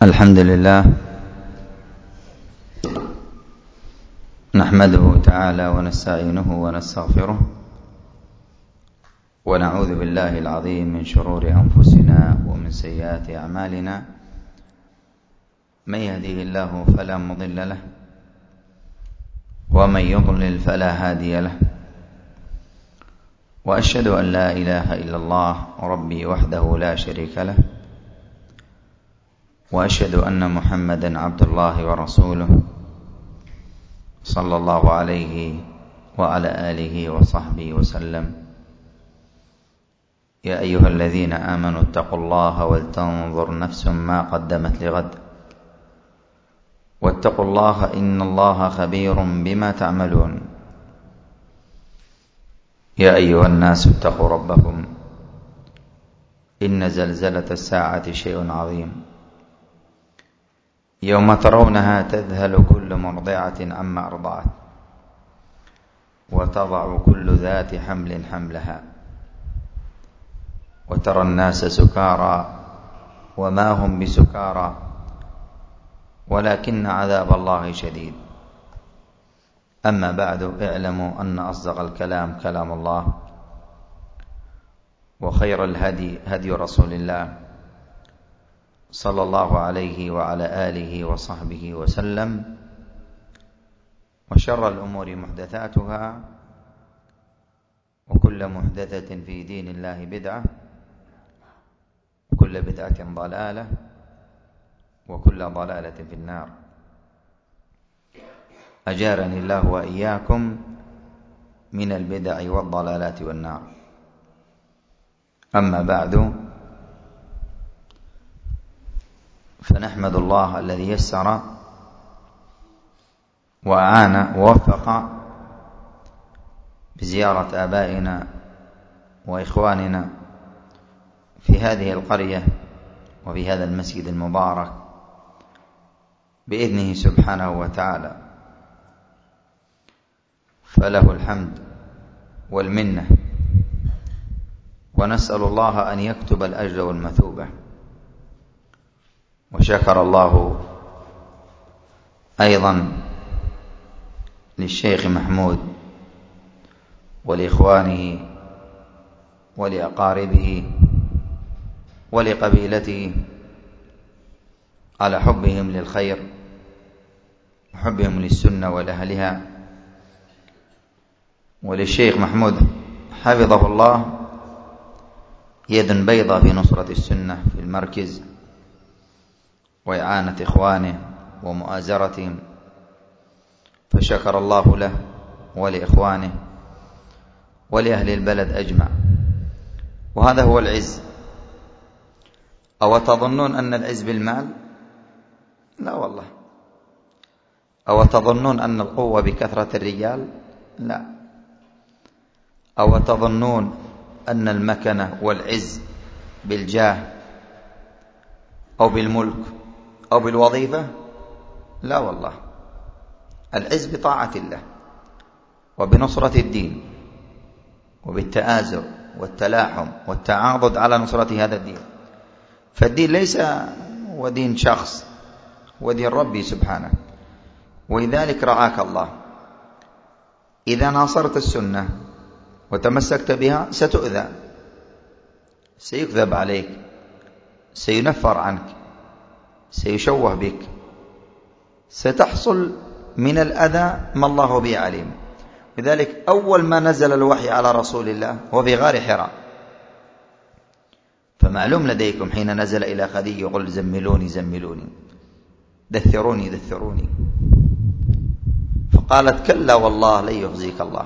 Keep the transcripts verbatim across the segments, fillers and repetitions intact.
الحمد لله نحمده تعالى ونستعينه ونستغفره ونعوذ بالله العظيم من شرور أنفسنا ومن سيئات أعمالنا. من يهده الله فلا مضل له ومن يضلل فلا هادي له، وأشهد أن لا إله إلا الله ربي وحده لا شريك له، وأشهد أن محمدا عبد الله ورسوله صلى الله عليه وعلى آله وصحبه وسلم. يا أيها الذين آمنوا اتقوا الله ولتنظر نفس ما قدمت لغد واتقوا الله إن الله خبير بما تعملون. يا أيها الناس اتقوا ربكم إن زلزلة الساعة شيء عظيم، يوم ترونها تذهل كل مرضعة عما أرضعت وتضع كل ذات حمل حملها وترى الناس سكارى وما هم بسكارى ولكن عذاب الله شديد. أما بعد، اعلموا أن أصدق الكلام كلام الله، وخير الهدي هدي رسول الله صلى الله عليه وعلى آله وصحبه وسلم، وشر الأمور محدثاتها، وكل محدثة في دين الله بدعة، وكل بدعة ضلالة، وكل ضلالة في النار. أجارني الله وإياكم من البدع والضلالات والنار. أما بعد، فنحمد الله الذي يسر وأعان ووفق بزيارة آبائنا وإخواننا في هذه القرية وفي هذا المسجد المبارك بإذنه سبحانه وتعالى، فله الحمد والمنة، ونسأل الله أن يكتب الأجر والمثوبة. وشكر الله أيضا للشيخ محمود ولإخوانه ولأقاربه ولقبيلته على حبهم للخير وحبهم للسنة ولأهلها. وللشيخ محمود حفظه الله يد بيضة في نصرة السنة في المركز وإعانة إخوانه ومؤازرتهم، فشكر الله له ولإخوانه ولأهل البلد أجمع. وهذا هو العز. أو تظنون أن العز بالمال؟ لا والله. أو تظنون أن القوة بكثرة الرجال؟ لا. أو تظنون أن المكنة والعز بالجاه أو بالملك أو بالوظيفة؟ لا والله. العز بطاعة الله وبنصرة الدين وبالتآزر والتلاحم والتعاضد على نصرة هذا الدين. فالدين ليس هو دين شخص، هو دين ربي سبحانه. ولذلك رعاك الله. إذا ناصرت السنة وتمسكت بها ستؤذى، سيكذب عليك، سينفر عنك، سيشوه بك، ستحصل من الأذى ما الله به عليم. لذلك أول ما نزل الوحي على رسول الله هو في غار حراء. فمعلوم لديكم حين نزل إلى خديجة يقول زملوني زملوني دثروني دثروني، فقالت كلا والله لن يخزيك الله،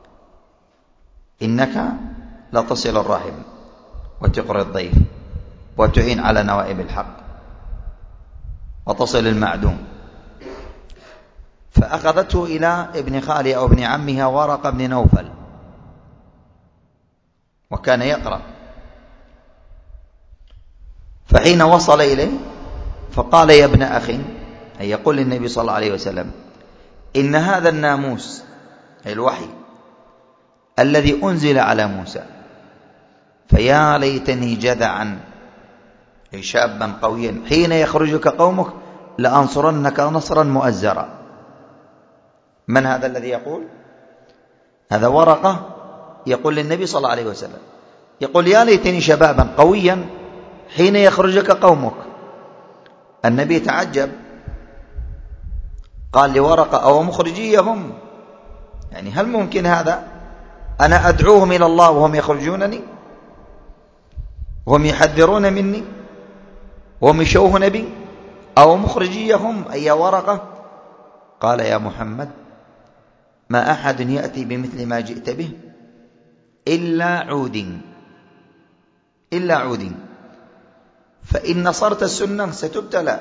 إنك لتصل الرحم وتقري الضيف وتعين على نوائب الحق وتصل المعدوم. فأخذته إلى ابن خالها أو ابن عمها ورقة بن نوفل، وكان يقرأ. فحين وصل إليه فقال يا ابن أخي، أي يقول للنبي صلى الله عليه وسلم، إن هذا الناموس الوحي الذي أنزل على موسى، فيا ليتني جذعا أي شابا قويا حين يخرجك قومك لأنصرنك نصرا مؤزرا. من هذا الذي يقول؟ هذا ورقة يقول للنبي صلى الله عليه وسلم، يقول يا ليتني شبابا قويا حين يخرجك قومك. النبي تعجب، قال لورقة أو مخرجيهم، يعني هل ممكن هذا؟ أنا أدعوهم إلى الله وهم يخرجونني وهم يحذرون مني وهم يشوهون بي، أو مخرجيهم أي ورقة؟ قال يا محمد ما أحد يأتي بمثل ما جئت به إلا عود إلا عود، فإن نصرت السنة ستبتلى،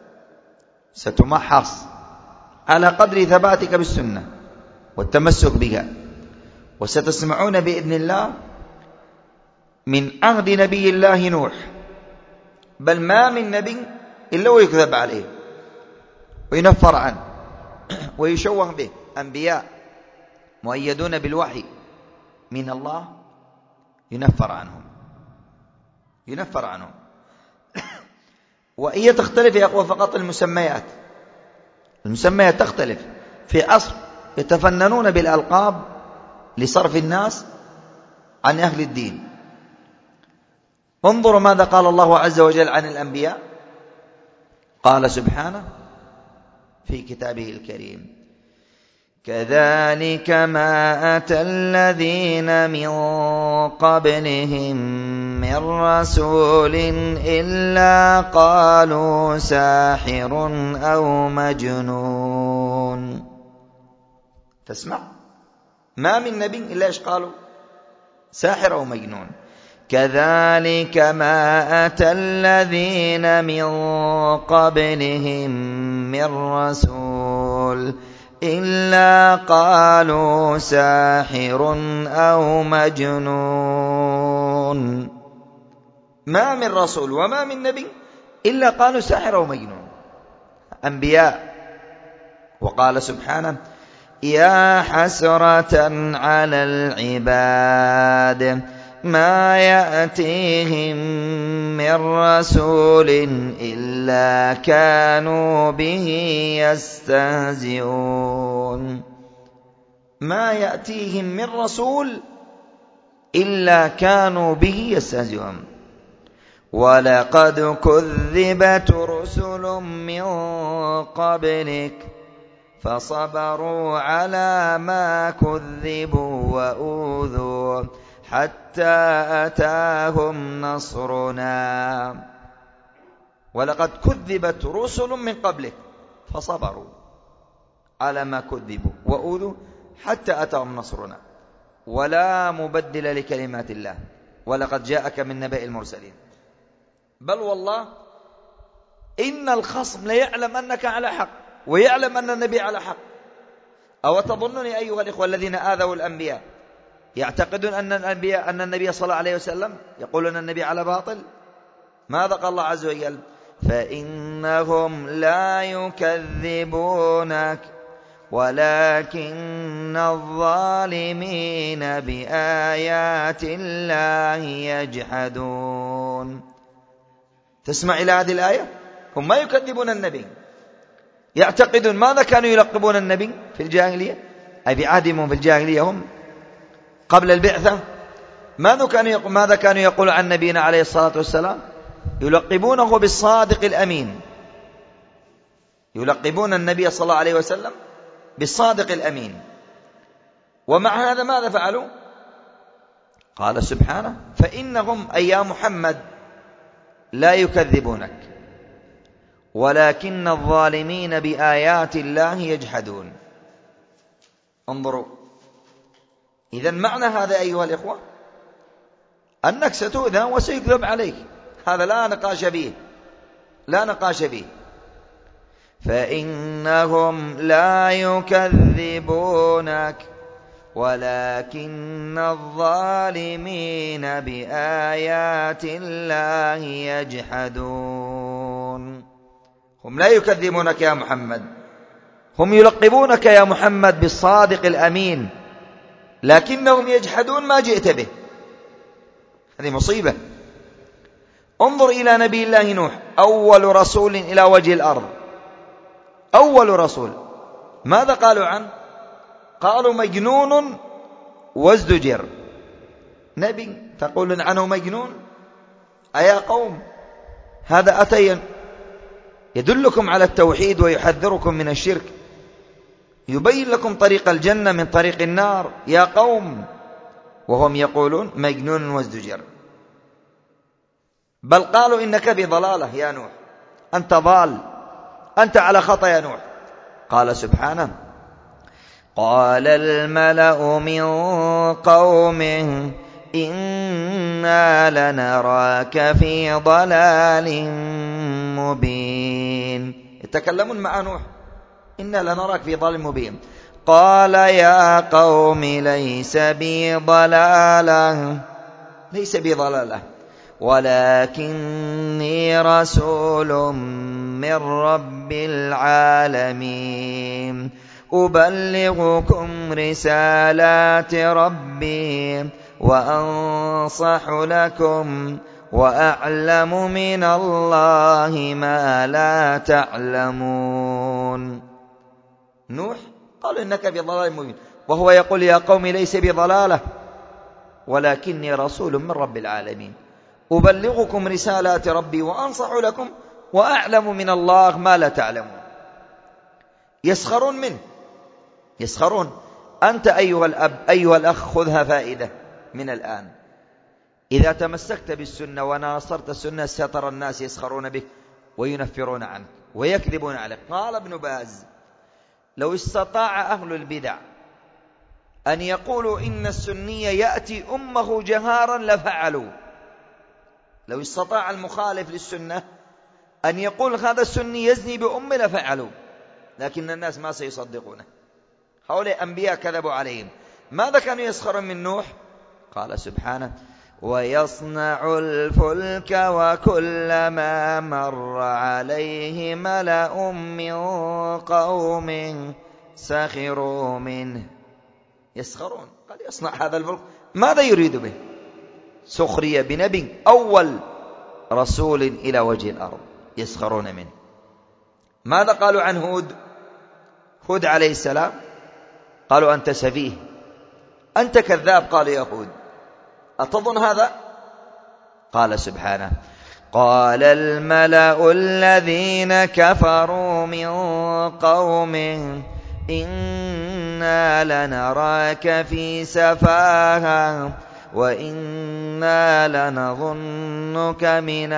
ستمحص على قدر ثباتك بالسنة والتمسك بها. وستسمعون بإذن الله من عهد نبي الله نوح، بل ما من نبي إلا ويكذب عليه وينفر عنه ويشوه به. أنبياء مؤيدون بالوحي من الله ينفر عنهم ينفر عنهم وهي تختلف يا أخوة فقط المسميات المسميات تختلف. في عصر يتفننون بالألقاب لصرف الناس عن أهل الدين. انظروا ماذا قال الله عز وجل عن الأنبياء. قال سبحانه في كتابه الكريم كذلك ما أتى الذين من قبلهم من رسول إلا قالوا ساحر أو مجنون. تسمع، ما من نبي إلا إيش قالوا؟ ساحر أو مجنون. كذلك ما أتى الذين من قبلهم من رسول إلا قالوا ساحر أو مجنون. ما من رسول وما من نبي إلا قالوا ساحر أو مجنون، أنبياء. وقال سبحانه يا حسرة على العباد ما يأتيهم من رسول إلا كانوا به يستهزئون. ما يأتيهم من رسول إلا كانوا به يستهزئون. ولقد كذبت رسل من قبلك فصبروا على ما كذبوا وأوذوا حتى أتاهم نصرنا. ولقد كذبت رسل من قبلك فصبروا على ما كذبوا وأوذوا حتى أتاهم نصرنا ولا مبدل لكلمات الله ولقد جاءك من نبأ المرسلين. بل والله إن الخصم ليعلم أنك على حق ويعلم أن النبي على حق. أو تظنني أيها الإخوة الذين آذوا الأنبياء يعتقدون أن الأنبياء أن النبي صلى الله عليه وسلم يقولون النبي على باطل؟ ماذا قال الله عز وجل؟ فإنهم لا يكذبونك ولكن الظالمين بآيات الله يجحدون. تسمع إلى هذه الآية، هم ما يكذبون النبي، يعتقدون. ماذا كانوا يلقبون النبي في الجاهلية؟ أي بعهدهم في الجاهلية هم قبل البعثة ماذا كانوا يقول ماذا كانوا يقول عن نبينا عليه الصلاة والسلام؟ يلقبونه بالصادق الأمين. يلقبون النبي صلى الله عليه وسلم بالصادق الأمين. ومع هذا ماذا فعلوا؟ قال سبحانه فإنهم أي يا محمد لا يكذبونك ولكن الظالمين بآيات الله يجحدون. انظروا، إذن معنى هذا أيها الإخوة أنك ستؤذى وسيكذب عليك، هذا لا نقاش به لا نقاش به. فإنهم لا يكذبونك ولكن الظالمين بآيات الله يجحدون. هم لا يكذبونك يا محمد، هم يلقبونك يا محمد بالصادق الأمين، لكنهم يجحدون ما جئت به. هذه مصيبة. انظر إلى نبي الله نوح، أول رسول إلى وجه الأرض، أول رسول، ماذا قالوا عنه؟ قالوا مجنون وازدجر. نبي تقولون عنه مجنون؟ أيا قوم، هذا أتى يدلكم على التوحيد ويحذركم من الشرك، يبين لكم طريق الجنة من طريق النار، يا قوم، وهم يقولون مجنون وازدجر. بل قالوا إنك بضلالة يا نوح، أنت ضال، أنت على خطأ يا نوح. قال سبحانه: قال الملأ من قومه إنا لنراك في ضلال مبين. يتكلمون مع نوح: إنا لنراك في ضلال مبين. قال يا قوم ليس بي ضلالة، ليس بي ضلالة، ولكني رسول من رب العالمين، أبلغكم رسالات ربي وأنصح لكم وأعلم من الله ما لا تعلمون. نوح قال إنك بضلال مبين، وهو يقول يا قوم ليس بضلالة ولكني رسول من رب العالمين، أبلغكم رسالات ربي وأنصح لكم وأعلم من الله ما لا تعلمون. يسخرون منه، يسخرون. أنت أيها الأب أيها الأخ خذها فائدة من الآن، إذا تمسكت بالسنة وناصرت السنة سترى الناس يسخرون بك وينفرون عنك ويكذبون عليك. قال ابن باز: لو استطاع أهل البدع أن يقولوا إن السني يأتي أمه جهارا لفعلوا. لو استطاع المخالف للسنة أن يقول هذا السني يزني بأمه لفعلوا، لكن الناس ما سيصدقونه. هؤلاء أنبياء كذبوا عليهم. ماذا كانوا يسخرون من نوح؟ قال سبحانه: ويصنع الفلك وكلما مر عليه ملأ من قوم سخروا منه. يسخرون، قال يصنع هذا الفلك، ماذا يريد به؟ سخرية بنبي أول رسول إلى وجه الأرض، يسخرون منه. ماذا قالوا عن هود؟ هود عليه السلام قالوا أنت سفيه، أنت كذاب. قال يا هود أتظن هذا؟ قال سبحانه: قال الملأ الذين كفروا من قومه إنا لنراك في سفاهة وإنا لنظنك من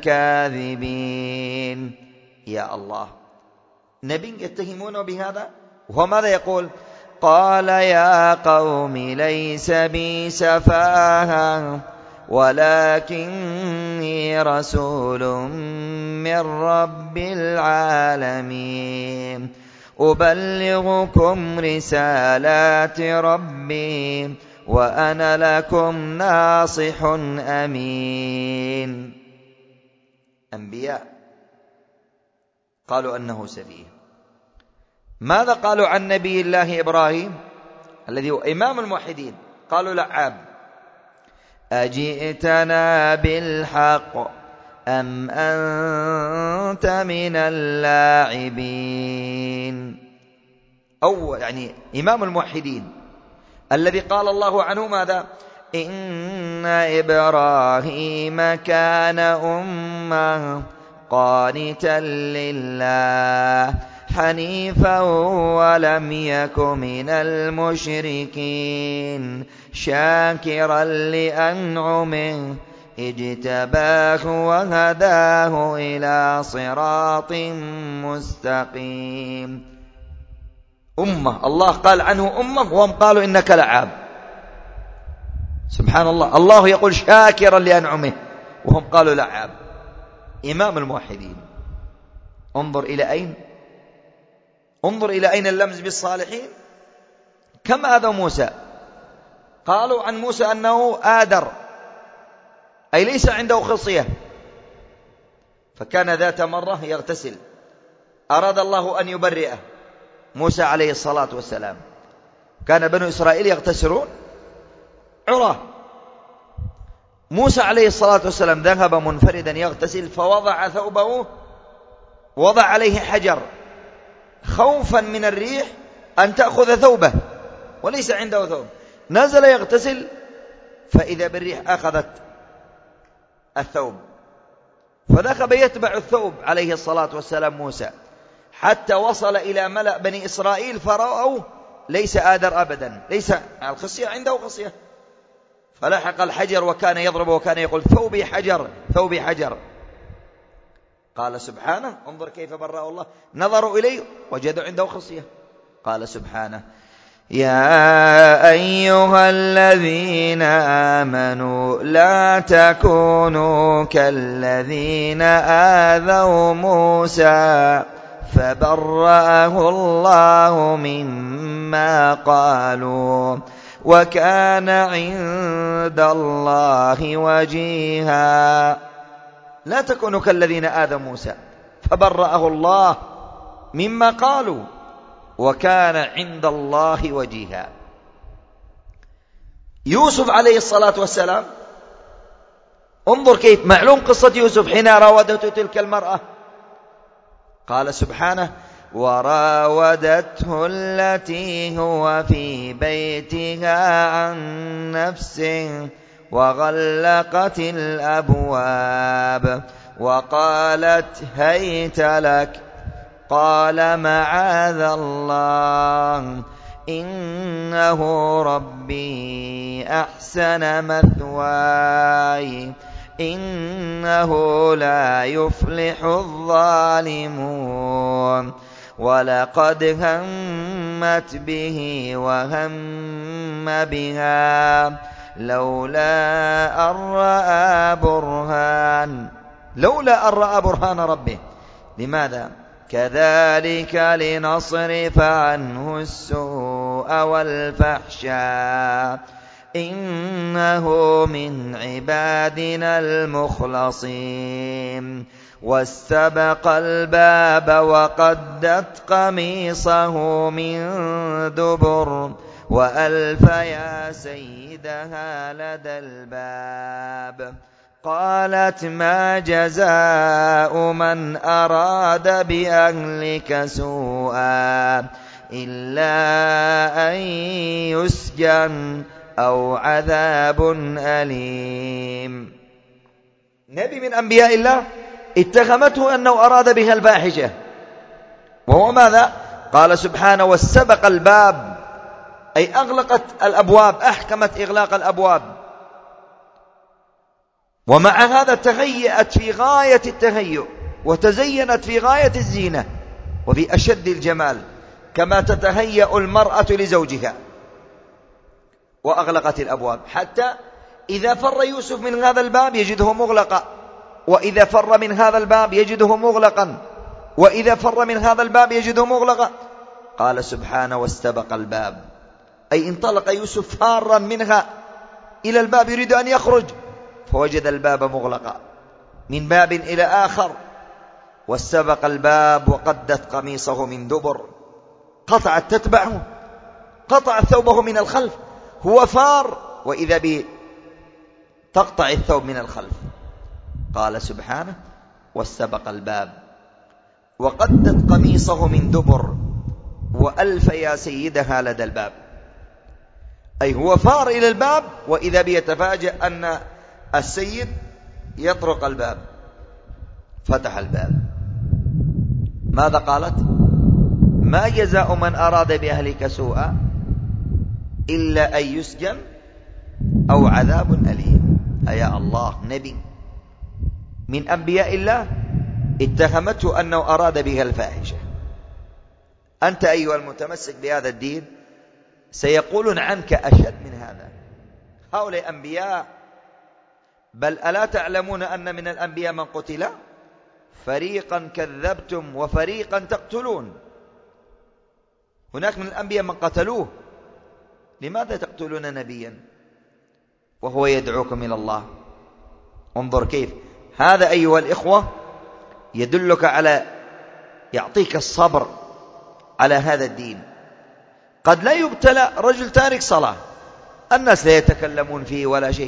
الكاذبين. يا الله، نبي يتهمونه بهذا، وهو ماذا يقول؟ قال يا قوم ليس بي سفاهة ولكني رسول من رب العالمين، أبلغكم رسالات ربي وأنا لكم ناصح أمين. أنبياء قالوا أنه سفيه. ماذا قالوا عن نبي الله إبراهيم الذي هو إمام الموحدين؟ قالوا لعاب. أجئتنا بالحق أم أنت من اللاعبين؟ أو يعني إمام الموحدين الذي قال الله عنه ماذا؟ إن إبراهيم كان أمة قانتا لله حنيفا ولم يك من المشركين شاكرا لأنعمه اجتباه وهداه إلى صراط مستقيم. أمة، الله قال عنه أمة وهم قالوا إنك لعاب. سبحان الله، الله يقول شاكرا لأنعمه وهم قالوا لعاب. إمام الموحدين. انظر إلى أين، انظر إلى أين اللمز بالصالحين. كم آذوا موسى؟ قالوا عن موسى أنه آدر، أي ليس عنده خصية، فكان ذات مرة يغتسل، أراد الله أن يبرئه موسى عليه الصلاة والسلام. كان بنو إسرائيل يغتسلون عراه، موسى عليه الصلاة والسلام ذهب منفردا يغتسل فوضع ثوبه، وضع عليه حجر خوفا من الريح أن تأخذ ثوبه وليس عنده ثوب. نزل يغتسل فإذا بالريح أخذت الثوب، فذهب يتبع الثوب عليه الصلاة والسلام موسى حتى وصل إلى ملأ بني إسرائيل فرأوا ليس آدر أبدا، ليس الخصية عنده خصية، فلحق الحجر وكان يضرب وكان يقول ثوبي حجر ثوبي حجر. قال سبحانه انظر كيف برأه الله، نظروا إليه وجدوا عنده خصية. قال سبحانه يا أيها الذين آمنوا لا تكونوا كالذين آذوا موسى فبرأه الله مما قالوا وكان عند الله وجيها. لا تكونوا كالذين آذوا موسى فبرأه الله مما قالوا وكان عند الله وجيها. يوسف عليه الصلاة والسلام انظر كيف معلوم قصة يوسف حين راودته تلك المرأة. قال سبحانه وراودته التي هو في بيتها عن نفسه وغلقت الأبواب وقالت هيت لك قال معاذ الله إنه ربي أحسن مثواي إنه لا يفلح الظالمون ولقد همت به وهم بها لولا أن رأى برهان لولا أن رأى برهان ربه. لماذا؟ كذلك لنصرف عنه السوء والفحشاء إنه من عبادنا المخلصين. واستبق الباب وقدت قميصه من دبر وألف يا سيدها لدى الباب قالت ما جزاء من أراد بأهلك سوءا إلا أن يسجن أو عذاب أليم. نبي من أنبياء الله اتهمته أنه أراد بها الفاحشة، وهو ماذا؟ قال سبحانه واستبق الباب أي أغلقت الأبواب، أحكمت إغلاق الأبواب، ومع هذا تهيأت في غاية التهيؤ وتزينت في غاية الزينة وفي أشد الجمال كما تتهيأ المرأة لزوجها، وأغلقت الأبواب حتى إذا فر يوسف من هذا الباب يجده مغلقا، وإذا فر من هذا الباب يجده مغلقا، وإذا فر من هذا الباب يجده مغلقا. قال سبحانه واستبق الباب أي انطلق يوسف فارا منها إلى الباب يريد أن يخرج فوجد الباب مغلقا من باب إلى آخر. واستبق الباب وقدت قميصه من دبر، قطعت تتبعه، قطعت ثوبه من الخلف، هو فار وإذا به تقطع الثوب من الخلف. قال سبحانه واستبق الباب وقدت قميصه من دبر وألف يا سيدها لدى الباب، أي هو فار إلى الباب وإذا به يتفاجأ أن السيد يطرق الباب، فتح الباب. ماذا قالت؟ ما جزاء من أراد بأهلك سوءا إلا أن يسجن أو عذاب أليم. يا الله، نبي من أنبياء الله اتهمته أنه أراد بها الفاحشة. أنت أيها المتمسك بهذا الدين سيقولون عنك أشد من هذا. هؤلاء أنبياء، بل ألا تعلمون أن من الأنبياء من قتل؟ فريقا كذبتم وفريقا تقتلون. هناك من الأنبياء من قتلوه. لماذا تقتلون نبيا وهو يدعوكم إلى الله؟ انظر كيف هذا أيها الإخوة يدلك على، يعطيك الصبر على هذا الدين. قد لا يبتلى رجل تارك صلاة، الناس لا يتكلمون فيه ولا شيء،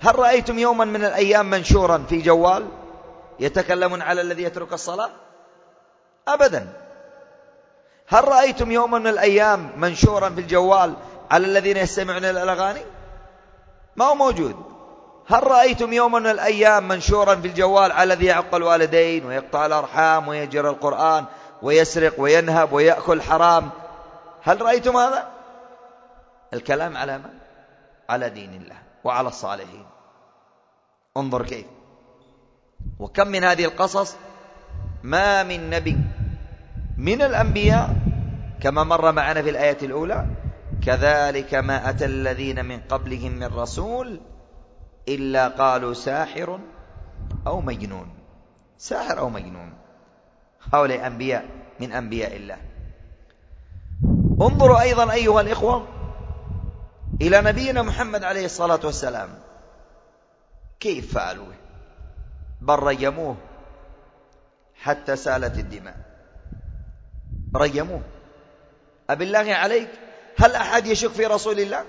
هل رأيتم يوما من الأيام منشورا في جوال يتكلمون على الذي يترك الصلاة؟ أبدا. هل رأيتم يوما من الأيام منشورا في الجوال على الذين يستمعون إلى الأغاني؟ ما هو موجود. هل رأيتم يوما من الأيام منشورا في الجوال على الذي يعق الوالدين ويقطع الأرحام ويجر القرآن ويسرق وينهب ويأكل حرام؟ هل رأيتم هذا؟ الكلام على من؟ على دين الله وعلى الصالحين. انظر كيف. وكم من هذه القصص، ما من نبي من الأنبياء كما مر معنا في الآية الأولى كذلك ما أتى الذين من قبلهم من رسول إلا قالوا ساحر أو مجنون. ساحر أو مجنون. هؤلاء أنبياء من أنبياء الله. انظروا أيضا أيها الإخوة إلى نبينا محمد عليه الصلاة والسلام كيف فعلوا، بل رجموه حتى سالت الدماء. رجموه. أبالله عليك، هل أحد يشك في رسول الله؟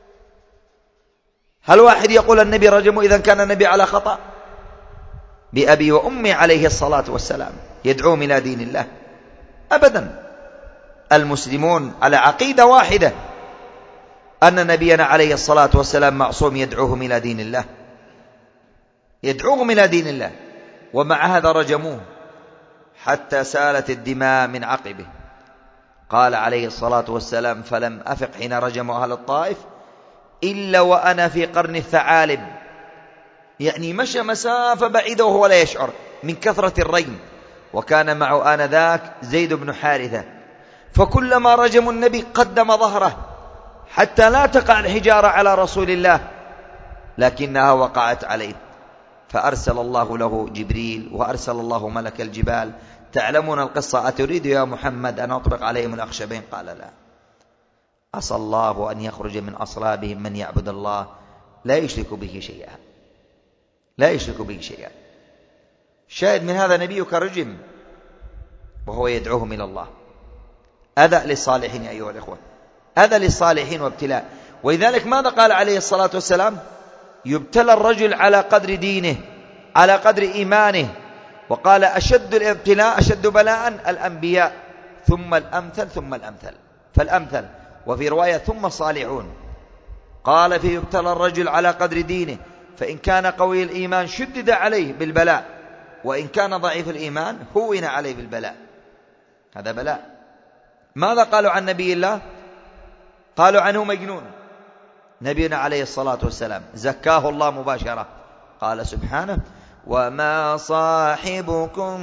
هل واحد يقول النبي رجمه إذا كان النبي على خطأ؟ بأبي وأمي عليه الصلاة والسلام يدعوهم إلى دين الله؟ أبدا. المسلمون على عقيدة واحدة أن نبينا عليه الصلاة والسلام معصوم يدعوهم إلى دين الله، يدعوهم إلى دين الله، ومع هذا رجموه حتى سالت الدماء من عقبه. قال عليه الصلاة والسلام: فلم أفق حين رجموا أهل الطائف إلا وأنا في قرن الثعالب. يعني مشى مسافة بعيدة وهو لا يشعر من كثرة الرجم. وكان معه آنذاك زيد بن حارثة، فكلما رجموا النبي قدم ظهره حتى لا تقع الحجارة على رسول الله، لكنها وقعت عليه، فأرسل الله له جبريل وأرسل الله ملك الجبال. تعلمون القصة. أتريد يا محمد أن أطبق عليهم الأخشبين؟ قال لا، عسى الله أن يخرج من أصلابهم من يعبد الله لا يشرك به شيئا، لا يشرك به شيئا. شاهد من هذا نبيك رجم وهو يدعوهم إلى الله. هذا للصالحين أيها الإخوة، هذا للصالحين وابتلاء. ولذلك ماذا قال عليه الصلاة والسلام؟ يبتلى الرجل على قدر دينه، على قدر إيمانه. وقال: أشد الابتلاء أشد بلاء الأنبياء ثم الأمثل ثم الأمثل فالأمثل. وفي رواية ثم الصالحون. قال: في يبتلى الرجل على قدر دينه، فإن كان قوي الإيمان شدد عليه بالبلاء، وإن كان ضعيف الإيمان هون عليه بالبلاء. هذا بلاء. ماذا قالوا عن نبي الله؟ قالوا عنه مجنون. نبينا عليه الصلاة والسلام زكاه الله مباشرة. قال سبحانه: وما صاحبكم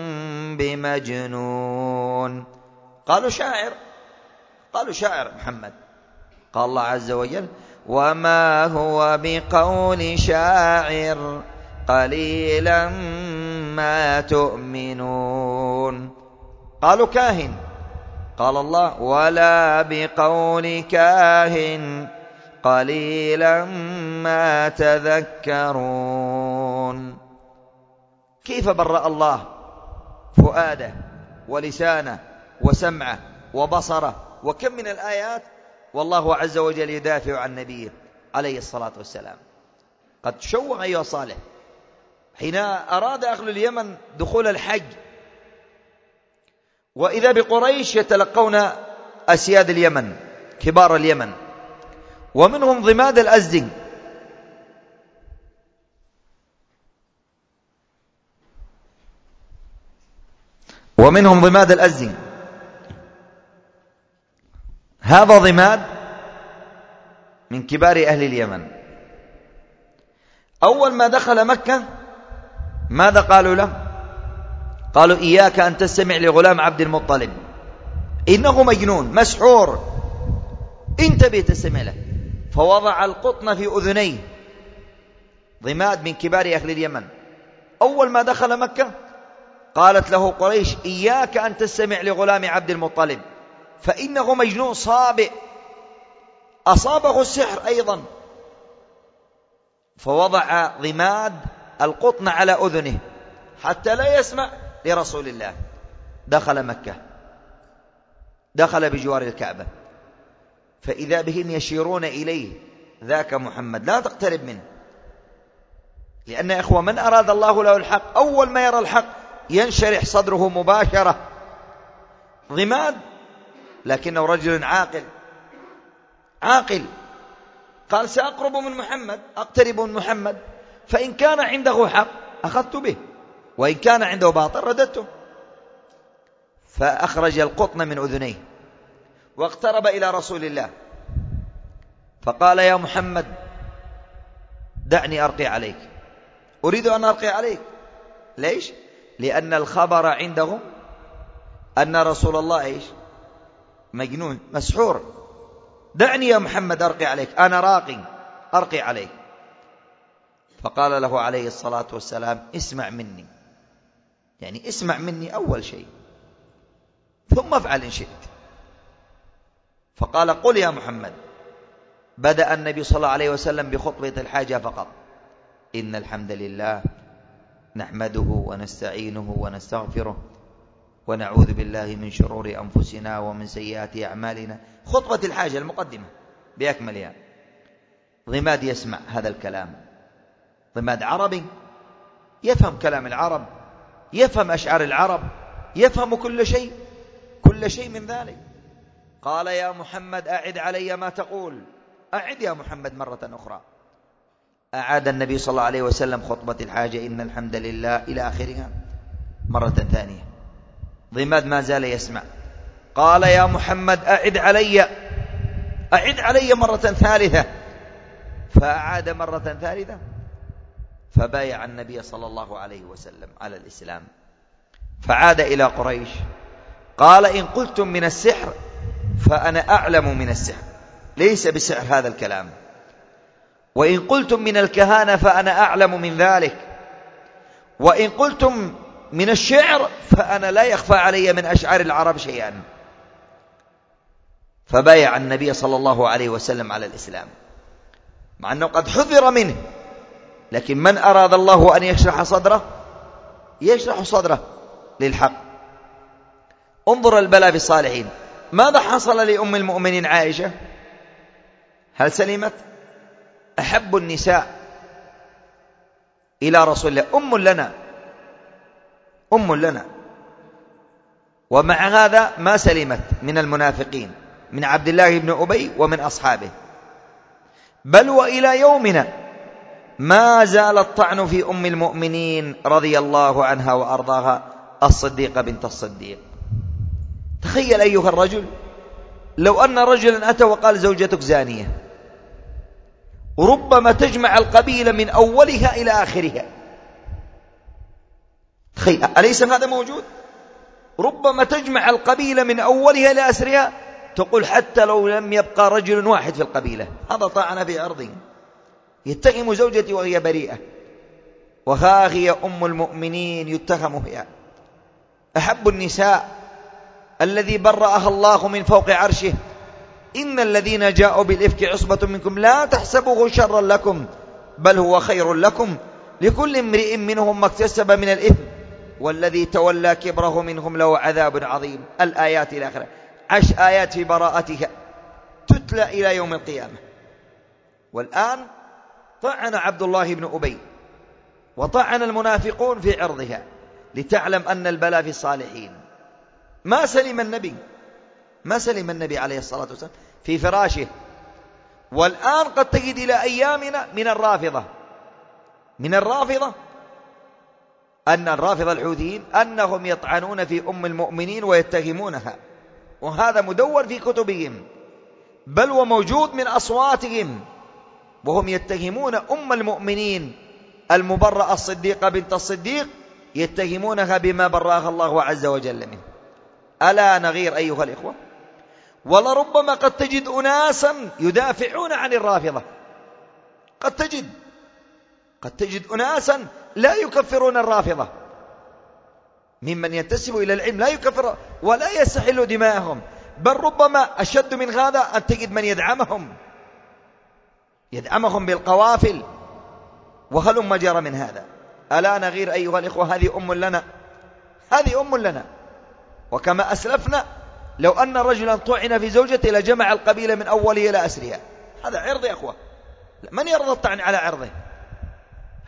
بمجنون. قالوا شاعر، قالوا شاعر محمد. قال الله عز وجل: وما هو بقول شاعر قليلا ما تؤمنون. قالوا كاهن. قال الله: ولا بقول كاهن قليلا ما تذكرون. كيف برأ الله فؤاده ولسانه وسمعه وبصره، وكم من الآيات والله عز وجل يدافع عن نبيه عليه الصلاة والسلام. قد شوق أيها صالح حين أراد أهل اليمن دخول الحج، وإذا بقريش يتلقون أسياد اليمن كبار اليمن، ومنهم ضماد الأزدي. ومنهم ضماد الأزدي. هذا ضماد من كبار أهل اليمن. أول ما دخل مكة ماذا قالوا له؟ قالوا: إياك أن تستمع لغلام عبد المطلب، إنه مجنون مسحور، انتبه تستمع له. فوضع القطن في أذنيه. ضماد من كبار أهل اليمن. أول ما دخل مكة قالت له قريش: إياك أن تستمع لغلام عبد المطلب فإنه مجنون صابئ، أصابه السحر أيضا. فوضع ضماد القطن على أذنه حتى لا يسمع لرسول الله. دخل مكة، دخل بجوار الكعبة، فإذا بهم يشيرون إليه: ذاك محمد، لا تقترب منه، لأن يا إخوة من أراد الله له الحق أول ما يرى الحق ينشرح صدره مباشرة. ضماد لكنه رجل عاقل عاقل قال سأقرب من محمد، أقترب من محمد، فإن كان عنده حق أخذت به، وإن كان عنده باطل رددته. فأخرج القطن من أذنيه واقترب إلى رسول الله فقال يا محمد دعني أرقي عليك. أريد أن أرقي عليك. ليش؟ لأن الخبر عندهم أن رسول الله إيش؟ مجنون مسحور. دعني يا محمد أرقي عليك، أنا راقي أرقي عليك. فقال له عليه الصلاة والسلام اسمع مني، يعني اسمع مني أول شيء ثم افعل إن شئت. فقال قل يا محمد. بدأ النبي صلى الله عليه وسلم بخطبة الحاجة فقط: إن الحمد لله نحمده ونستعينه ونستغفره ونعوذ بالله من شرور أنفسنا ومن سيئات أعمالنا. خطبة الحاجة المقدمة بأكملها. ضماد يسمع هذا الكلام، ضماد عربي يفهم كلام العرب، يفهم أشعار العرب، يفهم كل شيء كل شيء من ذلك. قال يا محمد أعد علي ما تقول. أعد يا محمد مرة أخرى. أعاد النبي صلى الله عليه وسلم خطبة الحاجة إن الحمد لله إلى آخرها مرة ثانية. ضماد ما زال يسمع. قال يا محمد أعد علي أعد علي مرة ثالثة. فأعاد مرة ثالثة فبايع النبي صلى الله عليه وسلم على الإسلام. فعاد إلى قريش قال إن قلتم من السحر فأنا أعلم من السحر، ليس بسحر هذا الكلام. وإن قلتم من الكهانة فأنا أعلم من ذلك. وإن قلتم من الشعر فأنا لا يخفى علي من أشعار العرب شيئا. فبايع النبي صلى الله عليه وسلم على الإسلام مع أنه قد حذر منه، لكن من أراد الله أن يشرح صدره يشرح صدره للحق. انظر البلاء بالصالحين. ماذا حصل لأم المؤمنين عائشة؟ هل سلمت؟ أحب النساء إلى رسول الله، أم لنا أم لنا، ومع هذا ما سلمت من المنافقين، من عبد الله بن أبي ومن أصحابه. بل وإلى يومنا ما زال الطعن في أم المؤمنين رضي الله عنها وأرضاها الصديقة بنت الصديق. تخيل أيها الرجل لو أن رجلا أتى وقال زوجتك زانية، ربما تجمع القبيلة من أولها إلى آخرها. تخيل، أليس هذا موجود؟ ربما تجمع القبيلة من أولها إلى آخرها، تقول حتى لو لم يبقى رجل واحد في القبيلة هذا طعن في عرضه، يتهم زوجتي وهي بريئة، وها هي أم المؤمنين يتهم فيها. أحب النساء الذي برأها الله من فوق عرشه. إن الذين جاءوا بالإفك عصبة منكم لا تحسبوه شرا لكم بل هو خير لكم لكل امرئ منهم ما اكتسب من الإثم والذي تولى كبره منهم له عذاب عظيم. الآيات إلى آخره، عش آيات في براءتها تتلى إلى يوم القيامة. والآن طعن عبد الله بن أبي وطعن المنافقون في عرضها، لتعلم أن البلاء في الصالحين. ما سلم النبي ما سلم النبي عليه الصلاة والسلام في فراشه. والآن قد تجد إلى أيامنا من الرافضة من الرافضة أن الرافضة الحوثيين أنهم يطعنون في أم المؤمنين ويتهمونها، وهذا مدون في كتبهم بل وموجود من أصواتهم، وهم يتهمون أم المؤمنين المبرأة الصديقة بنت الصديق، يتهمونها بما براها الله عز وجل منه. ألا نغير أيها الإخوة؟ ولربما قد تجد أناسا يدافعون عن الرافضة، قد تجد قد تجد أناسا لا يكفرون الرافضة ممن ينتسب إلى العلم، لا يكفر ولا يستحل دماءهم، بل ربما أشد من هذا أن تجد من يدعمهم يدعمهم بالقوافل وهلم جرى من هذا. ألا نغير أيها الإخوة؟ هذه أم لنا هذه أم لنا. وكما أسلفنا لو أن رجلا طعن في زوجته لجمع القبيلة من أوله إلى أسرها. هذا عرض يا أخوة، من يرضى الطعن على عرضه؟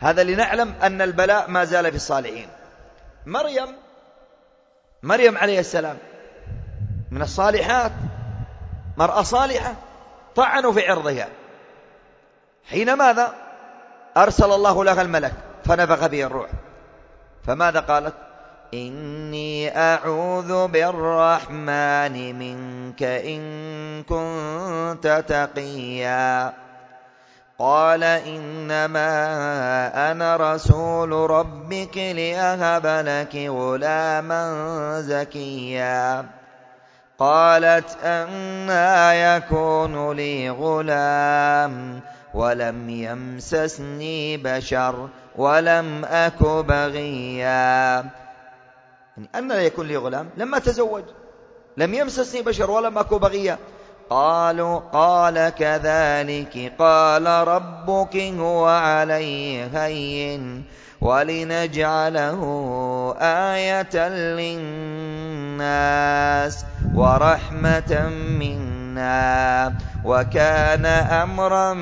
هذا لنعلم أن البلاء ما زال في الصالحين. مريم مريم عليه السلام من الصالحات، مرأة صالحة، طعنوا في عرضها، حين ماذا أرسل الله لها الملك فنفخ به الروح، فماذا قالت؟ إني أعوذ بالرحمن منك إن كنت تقيا. قال إنما أنا رسول ربك لأهب لك غلاما زكيا. قالت أنى يكون لي غلام ولم يمسسني بشر ولم أك بغيا. يعني أن لا يكون لي غلام لما تزوج، لم يمسسني بشر ولم أك بغيا. قالوا قال كذلك قال ربك هو علي هين ولنجعله آية للناس ورحمة منا وكان أمرا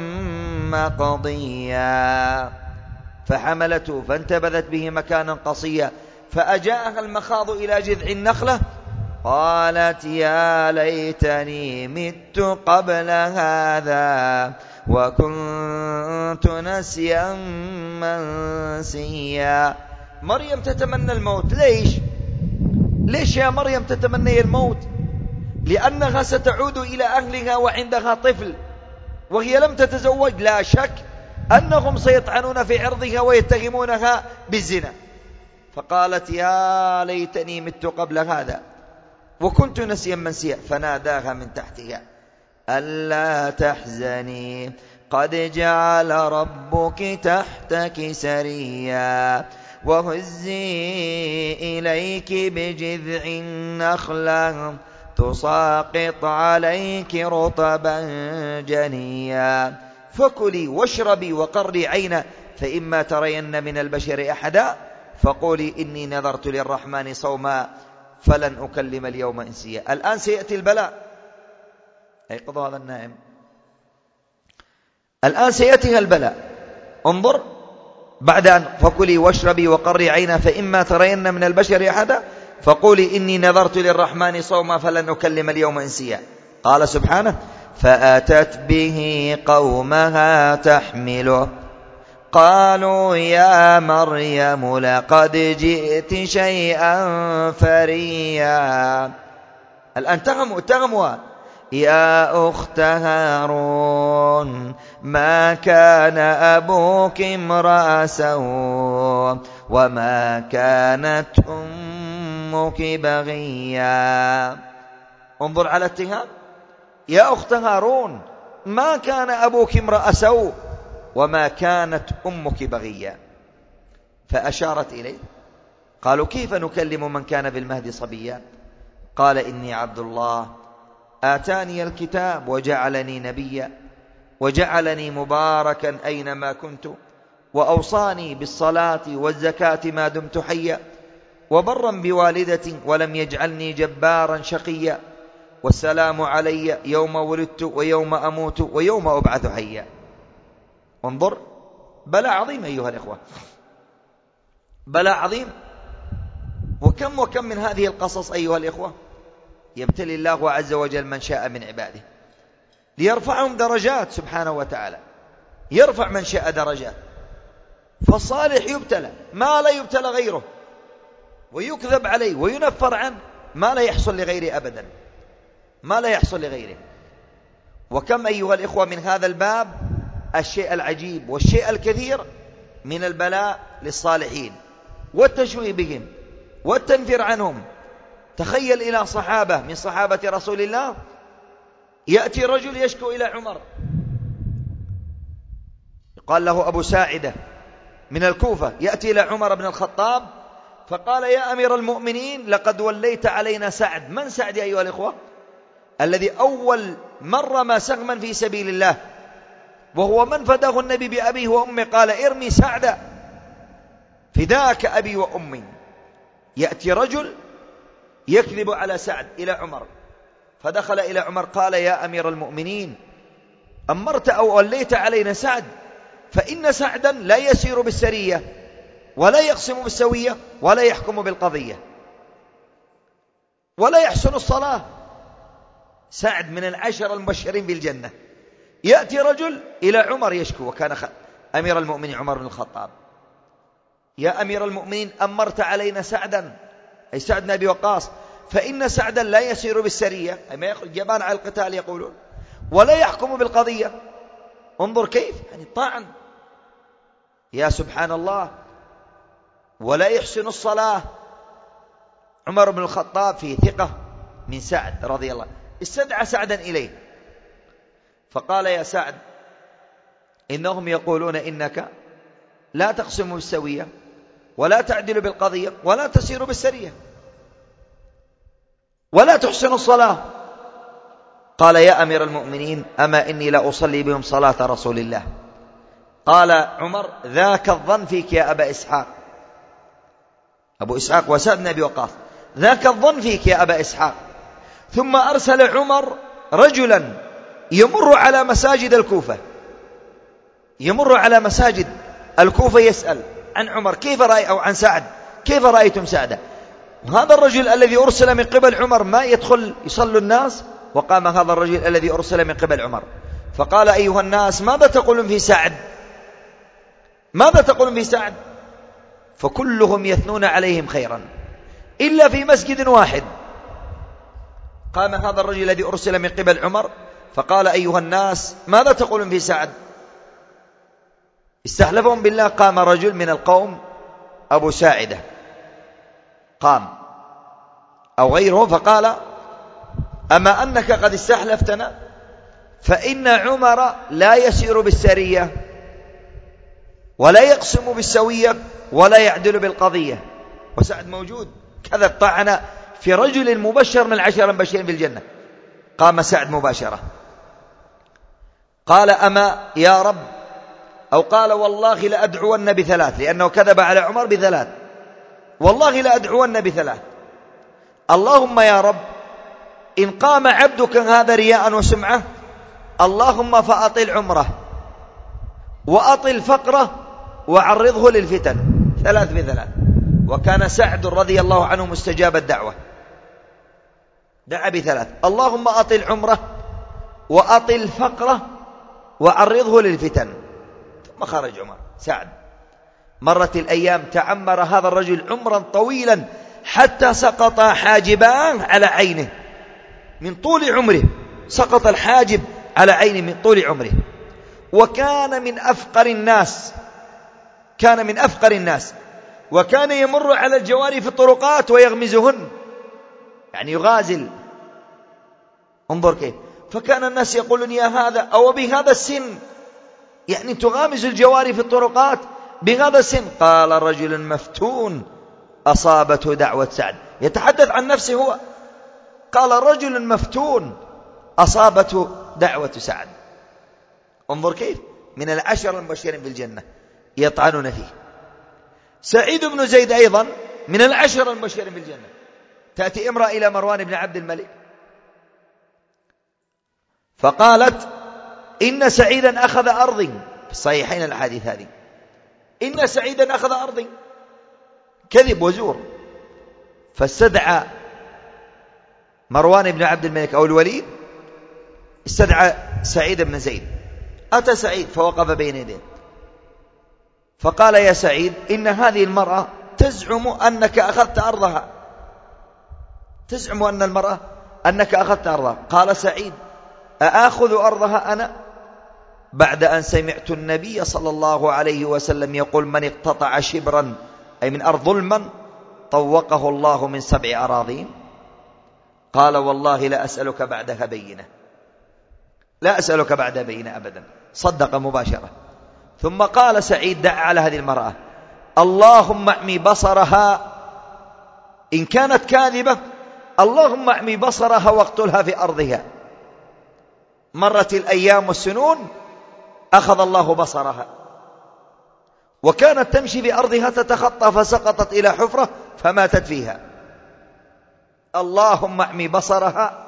مقضيا. فحملته فانتبذت به مكانا قصيا فأجاءها المخاض إلى جذع النخلة قالت يا ليتني مت قبل هذا وكنت نسيا منسيا. مريم تتمنى الموت. ليش؟ ليش يا مريم تتمني الموت؟ لأنها ستعود إلى أهلها وعندها طفل وهي لم تتزوج، لا شك أنهم سيطعنون في عرضها ويتهمونها بالزنا، فقالت يا ليتني مت قبل هذا وكنت نسيا منسيا. فناداها من تحتها ألا تحزني قد جعل ربك تحتك سريا وهزي إليك بجذع النخلة تساقط عليك رطبا جنيا فكلي واشربي وقري عينا فإما ترين من البشر أحدا فقولي إني نذرت للرحمن صوما فلن أكلم اليوم إنسيا. الآن سيأتي البلاء. أيقظ هذا النائم. الآن سيأتيها البلاء. انظر بعد أن فكلي واشربي وقري عينا فإما ترين من البشر أحدا فقولي إني نذرت للرحمن صوما فلن أكلم اليوم إنسيا. قال سبحانه فأتت به قومها تحمله قالوا يا مريم لقد جئت شيئا فريا. الآن تهموا تهموا يا أخت هارون ما كان أبوك امرأ سوء وما كانت أمك بغيا. انظر على الاتهام. يا أخت هارون ما كان أبوك امرأ سوء وما كانت أمك بغيا. فأشارت إليه. قالوا كيف نكلم من كان بالمهد صبيا؟ قال إني عبد الله آتاني الكتاب وجعلني نبيا وجعلني مباركا أينما كنت وأوصاني بالصلاة والزكاة ما دمت حيا وبرا بوالدتي ولم يجعلني جبارا شقيا والسلام علي يوم ولدت ويوم أموت ويوم أبعث حيا. انظر بلاء عظيم أيها الإخوة، بلاء عظيم. وكم وكم من هذه القصص أيها الإخوة يبتلي الله عز وجل من شاء من عباده ليرفعهم درجات سبحانه وتعالى، يرفع من شاء درجات. فالصالح يبتلى ما لا يبتلى غيره ويكذب عليه وينفر عنه ما لا يحصل لغيره أبدا، ما لا يحصل لغيره. وكم أيها الإخوة من هذا الباب الشيء العجيب والشيء الكثير من البلاء للصالحين والتشويه بهم والتنفير عنهم. تخيل إلى صحابة من صحابة رسول الله يأتي رجل يشكو إلى عمر، قال له أبو ساعدة من الكوفة، يأتي إلى عمر بن الخطاب فقال يا أمير المؤمنين لقد وليت علينا سعد. من سعد يا أيها الإخوة؟ الذي أول مرة ما سهما في سبيل الله وهو من فداه النبي بأبيه وأمه، قال ارمي سعدا فداك أبي وأمي. يأتي رجل يكذب على سعد إلى عمر، فدخل إلى عمر قال يا أمير المؤمنين أمرت أو وليت علينا سعد فإن سعدا لا يسير بالسرية ولا يقسم بالسوية ولا يحكم بالقضية ولا يحسن الصلاة. سعد من العشر المبشرين بالجنة. يأتي رجل إلى عمر يشكو، وكان أمير المؤمنين عمر بن الخطاب: يا أمير المؤمنين أمرت علينا سعدا، أي سعد بن أبي وقاص، فإن سعدا لا يسير بالسرية، أي ما يخرج جبان على القتال يقولون، ولا يحكم بالقضية. انظر كيف يعني طعن، يا سبحان الله، ولا يحسن الصلاة. عمر بن الخطاب في ثقة من سعد رضي الله، استدعى سعدا إليه فقال: يا سعد، إنهم يقولون إنك لا تقسم بالسوية ولا تعدل بالقضية ولا تسير بالسرية ولا تحسن الصلاة. قال: يا أمير المؤمنين، أما إني لا أصلي بهم صلاة رسول الله. قال عمر: ذاك الظن فيك يا أبا إسحاق. أبو إسحاق وسعد بن أبي وقاص: ذاك الظن فيك يا أبا إسحاق. ثم أرسل عمر رجلا يمر على مساجد الكوفة، يمر على مساجد الكوفة يسأل عن عمر كيف رأي، أو عن سعد كيف رأيتم سعدا. وهذا الرجل الذي أرسل من قبل عمر ما يدخل يصلوا الناس، وقام هذا الرجل الذي أرسل من قبل عمر فقال: أيها الناس، ماذا تقولون في سعد؟ ماذا تقولون في سعد؟ فكلهم يثنون عليهم خيرا إلا في مسجد واحد. قام هذا الرجل الذي أرسل من قبل عمر فقال: أيها الناس، ماذا تقولون في سعد؟ استحلفهم بالله. قام رجل من القوم أبو ساعدة قام أو غيره فقال: أما أنك قد استحلفتنا، فإن عمر لا يسير بالسرية ولا يقسم بالسوية ولا يعدل بالقضية. وسعد موجود، كذا طعن في رجل مبشر من العشر المبشرين بالجنة. قام سعد مباشرة قال: أما يا رب، أو قال: والله لأدعون بثلاث، لأنه كذب على عمر بثلاث، والله لأدعون بثلاث. اللهم يا رب، إن قام عبدك هذا رياء وسمعة، اللهم فأطل عمره وأطل فقره وعرضه للفتن. ثلاث بثلاث. وكان سعد رضي الله عنه مستجاب الدعوة، دعا بثلاث: اللهم أطل عمره وأطل فقره وعرضه للفتن. ثم خرج عمر. سعد مرت الأيام، تعمر هذا الرجل عمرا طويلا حتى سقط حاجبان على عينه من طول عمره، سقط الحاجب على عينه من طول عمره. وكان من أفقر الناس، كان من أفقر الناس، وكان يمر على الجواري في الطرقات ويغمزهن، يعني يغازل. انظر كيف. فكان الناس يقولون: يا هذا، أو بهذا السن يعني تغامز الجواري في الطرقات بهذا السن؟ قال: رجل مفتون أصابته دعوة سعد. يتحدث عن نفسه هو، قال: رجل مفتون أصابته دعوة سعد. انظر كيف من العشر المبشرين بالجنة يطعنون فيه. سعيد بن زيد أيضا من العشر المبشرين بالجنة. تأتي امرأة إلى مروان بن عبد الملك فقالت: إن سعيدا أخذ أرضي، في الصحيحين الحديث هذه، إن سعيدا أخذ أرضي، كذب وزور. فاستدعى مروان بن عبد الملك أو الوليد، استدعى سعيد بن زيد. أتى سعيد فوقف بين يديه فقال: يا سعيد، إن هذه المرأة تزعم أنك أخذت أرضها، تزعم أن المرأة أنك أخذت أرضها. قال سعيد: أأخذ أرضها أنا بعد أن سمعت النبي صلى الله عليه وسلم يقول: من اقتطع شبرا، أي من أرض ظلما، طوقه الله من سبع أراضين؟ قال: والله لا أسألك بعدها بينة، لا أسألك بعدها بينة أبدا. صدق مباشرة. ثم قال سعيد: دع على هذه المرأة، اللهم اعمي بصرها إن كانت كاذبة، اللهم اعمي بصرها واقتلها في أرضها. مرت الأيام والسنون، أخذ الله بصرها، وكانت تمشي بأرضها تتخطى فسقطت إلى حفرة فماتت فيها. اللهم اعمي بصرها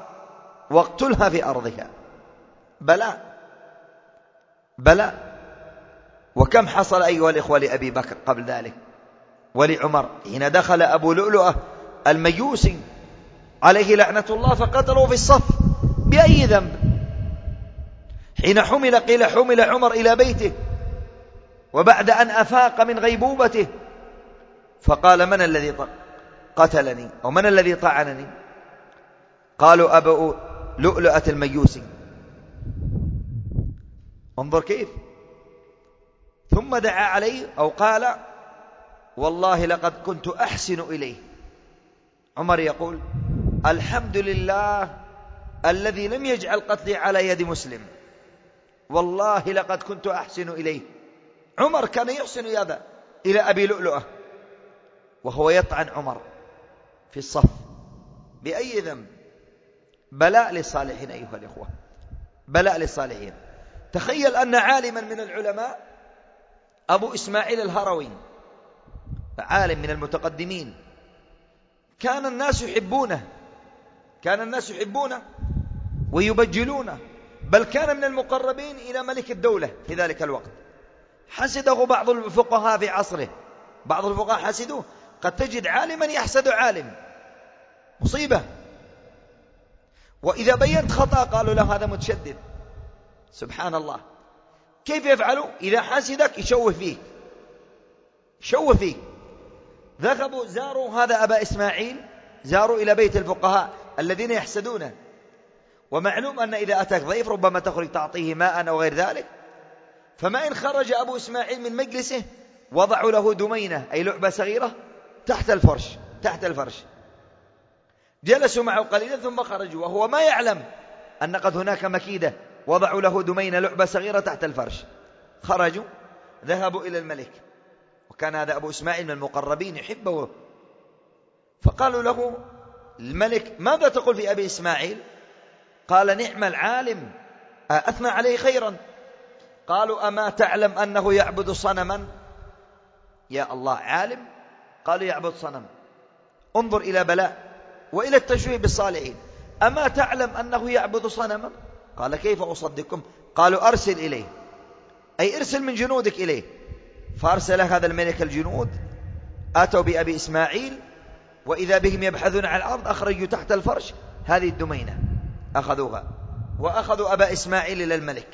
واقتلها في أرضها. بلاء بلاء. وكم حصل أيها الإخوة لأبي بكر قبل ذلك ولعمر حين دخل أبو لؤلؤة المجوسي عليه لعنة الله فقتلوا في الصف بأي ذنب؟ حين حمل قيل حمل عمر إلى بيته وبعد أن أفاق من غيبوبته فقال من الذي قتلني أو من الذي طعنني؟ قالوا أبو لؤلؤة المجوسي. انظر كيف. ثم دعا عليه أو قال والله لقد كنت أحسن إليه. عمر يقول الحمد لله الذي لم يجعل قتلي على يد مسلم، والله لقد كنت أحسن إليه. عمر كان يحسن هذا إلى أبي لؤلؤة وهو يطعن عمر في الصف بأي ذنب؟ بلاء للصالحين أيها الإخوة، بلاء للصالحين. تخيل أن عالما من العلماء أبو إسماعيل الهروي، عالم من المتقدمين، كان الناس يحبونه، كان الناس يحبونه ويبجلونه، بل كان من المقربين إلى ملك الدولة في ذلك الوقت. حسده بعض الفقهاء في عصره، بعض الفقهاء حسدوه. قد تجد عالما يحسد عالم، مصيبة. وإذا بينت خطأ قالوا له هذا متشدد. سبحان الله، كيف يفعلوا؟ إذا حسدك يشوه فيك، يشوه فيك. ذهبوا زاروا هذا أبا إسماعيل، زاروا إلى بيت الفقهاء الذين يحسدونه. ومعلوم أن إذا أتاك ضيف ربما تخرج تعطيه ماء أو غير ذلك، فما إن خرج أبو إسماعيل من مجلسه وضعوا له دمينة أي لعبة صغيرة تحت الفرش، تحت الفرش. جلسوا معه قليلا ثم خرجوا وهو ما يعلم أن قد هناك مكيدة، وضعوا له دمينة لعبة صغيرة تحت الفرش. خرجوا ذهبوا إلى الملك، وكان هذا أبو إسماعيل من المقربين يحبه. فقالوا له الملك ماذا تقول في أبي إسماعيل؟ قال نعم العالم، أثنى عليه خيرا. قالوا أما تعلم أنه يعبد صنما؟ يا الله، عالم قالوا يعبد صنم. انظر إلى بلاء وإلى التشويه بالصالحين. أما تعلم أنه يعبد صنما؟ قال كيف أصدقكم؟ قالوا أرسل إليه، أي ارسل من جنودك إليه. فأرسل هذا الملك الجنود، أتوا بأبي إسماعيل وإذا بهم يبحثون عن الأرض، أخرجوا تحت الفرش هذه الدمينة، أخذوها وأخذوا أبا إسماعيل إلى الملك،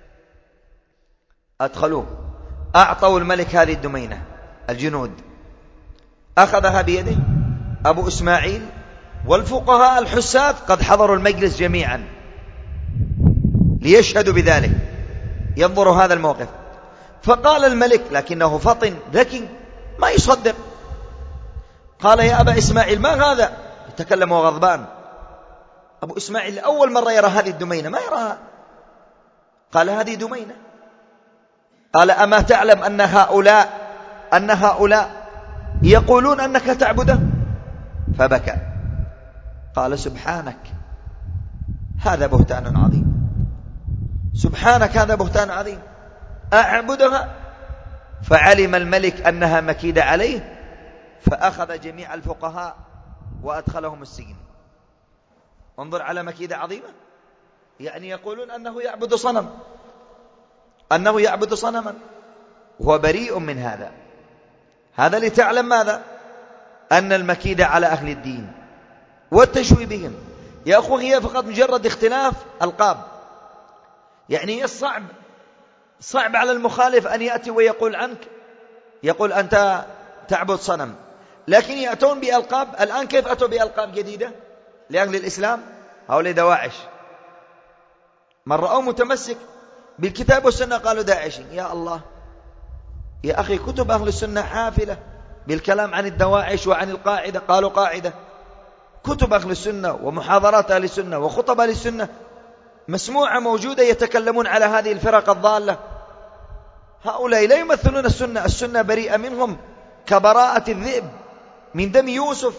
أدخلوه، أعطوا الملك هذه الدمينة. الجنود أخذها بيده أبو إسماعيل، والفقهاء الحساد قد حضروا المجلس جميعا ليشهدوا بذلك، ينظروا هذا الموقف. فقال الملك لكنه فطن ذكي ما يصدق، قال يا أبا إسماعيل ما هذا؟ يتكلم وغضبان. أبو إسماعيل أول مرة يرى هذه الدمينة، ما يراها. قال هذه دمينة. قال أما تعلم أن هؤلاء أن هؤلاء يقولون أنك تعبده؟ فبكى. قال سبحانك هذا بهتان عظيم، سبحانك هذا بهتان عظيم، أعبدها؟ فعلم الملك أنها مكيدة عليه، فأخذ جميع الفقهاء وأدخلهم السجن. انظر على مكيدة عظيمة، يعني يقولون أنه يعبد صنم، أنه يعبد صنما، وهو بريء من هذا. هذا لتعلم ماذا؟ أن المكيدة على أهل الدين والتشوي بهم. يا أخوة هي فقط مجرد اختلاف ألقاب، يعني الصعب صعب على المخالف أن يأتي ويقول عنك، يقول أنت تعبد صنم، لكن يأتون بألقاب. الآن كيف أتوا بألقاب جديدة لأهل الإسلام؟ هؤلاء دواعش، من رأوا متمسك بالكتاب والسنة قالوا داعشي. يا الله يا أخي، كتب أهل السنة حافلة بالكلام عن الدواعش وعن القاعدة، قالوا قاعدة. كتب أهل السنة ومحاضرات أهل السنة وخطب أهل السنة مسموعة موجودة، يتكلمون على هذه الفرق الضالة. هؤلاء لا يمثلون السنة، السنة بريئة منهم كبراءة الذئب من دم يوسف.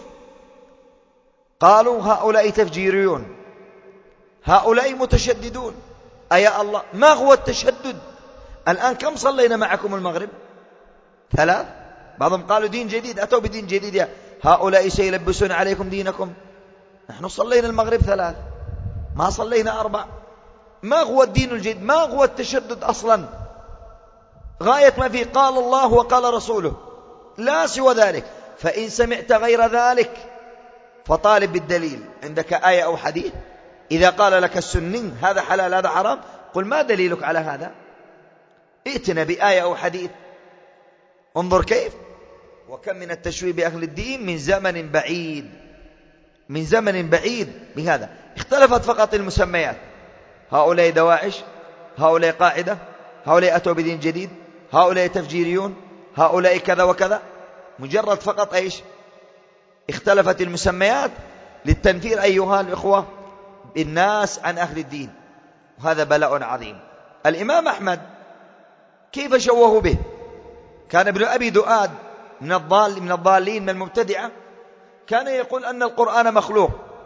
قالوا هؤلاء تفجيريون، هؤلاء متشددون. أيا الله، ما هو التشدد؟ الآن كم صلينا معكم المغرب؟ ثلاث. بعضهم قالوا دين جديد، أتوا بدين جديد. يا هؤلاء سيلبسون عليكم دينكم. نحن صلينا المغرب ثلاث، ما صلينا أربع. ما هو الدين الجديد؟ ما هو التشدد أصلا؟ غاية ما فيه قال الله وقال رسوله، لا سوى ذلك. فإن سمعت غير ذلك فطالب بالدليل. عندك آية أو حديث، إذا قال لك السني هذا حلال هذا حرام، قل ما دليلك على هذا؟ ائتنا بآية أو حديث. انظر كيف. وكم من التشويه بأهل الدين من زمن بعيد، من زمن بعيد بهذا. اختلفت فقط المسميات، هؤلاء دواعش، هؤلاء قاعدة، هؤلاء أتوا بدين جديد، هؤلاء تفجيريون، هؤلاء كذا وكذا. مجرد فقط إيش؟ اختلفت المسميات للتنفير أيها الإخوة بالناس عن أهل الدين، وهذا بلاء عظيم. الإمام أحمد كيف شوهوا به؟ كان ابن أبي دؤاد من الضال من الضالين من المبتدعة، كان يقول أن القرآن مخلوق،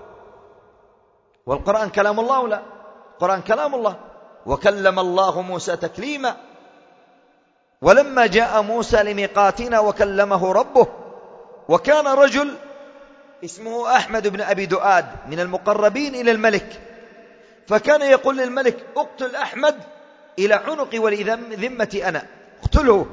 والقرآن كلام الله. ولا القرآن كلام الله، وكلم الله موسى تكليما. ولما جاء موسى لميقاتنا وكلمه ربه، وكان رجل اسمه أحمد بن أبي دؤاد من المقربين إلى الملك، فكان يقول للملك اقتل أحمد إلى عنقي ولذمتي أنا، اقتله.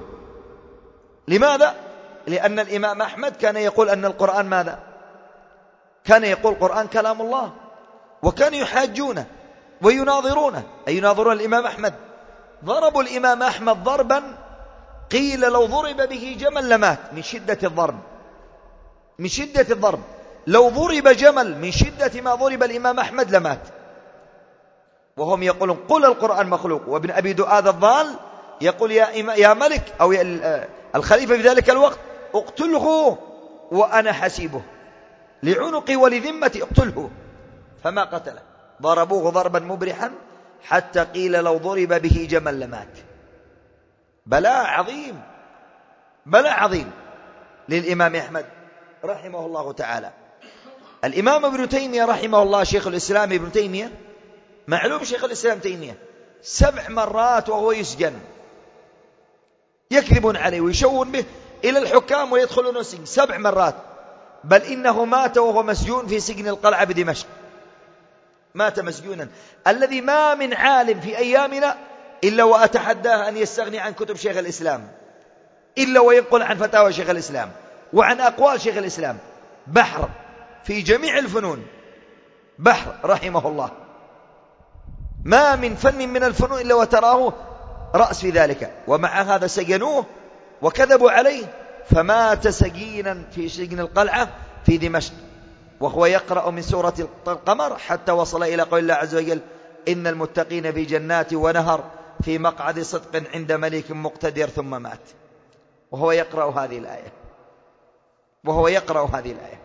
لماذا؟ لأن الإمام أحمد كان يقول أن القرآن ماذا؟ كان يقول القرآن كلام الله، وكانوا يحاجونه ويناظرونه، أي يناظرون الإمام أحمد. ضربوا الإمام أحمد ضربا قيل لو ضرب به جمل لمات من شدة الضرب، من شدة الضرب. لو ضرب جمل من شدة ما ضرب الإمام أحمد لمات. وهم يقولون قل القرآن مخلوق، وابن أبي دؤاد الضال يقول يا, يا ملك أو يا الخليفة في ذلك الوقت اقتله وأنا حسيبه، لعنقي ولذمتي اقتله. فما قتله، ضربوه ضربا مبرحا حتى قيل لو ضرب به جمل لمات. بلاء عظيم، بلاء عظيم للإمام أحمد رحمه الله تعالى. الإمام ابن تيمية رحمه الله، شيخ الإسلام ابن تيمية، معلوم شيخ الإسلام تيمية سبع مرات وهو يسجن، يكذبون عليه ويشون به إلى الحكام ويدخلون السجن سبع مرات. بل إنه مات وهو مسجون في سجن القلعة بدمشق، مات مسجونا، الذي ما من عالم في أيامنا إلا وأتحداه أن يستغني عن كتب شيخ الإسلام، إلا وينقل عن فتاوى شيخ الإسلام وعن أقوال شيخ الإسلام. بحر في جميع الفنون، بحر رحمه الله، ما من فن من الفنون إلا وتراه رأس في ذلك. ومع هذا سجنوه وكذبوا عليه، فمات سجينا في سجن القلعة في دمشق وهو يقرأ من سورة القمر حتى وصل إلى قول الله عز وجل إن المتقين في جنات ونهر في مقعد صدق عند ملك مقتدر، ثم مات وهو يقرأ هذه الآية، وهو يقرأ هذه الآية.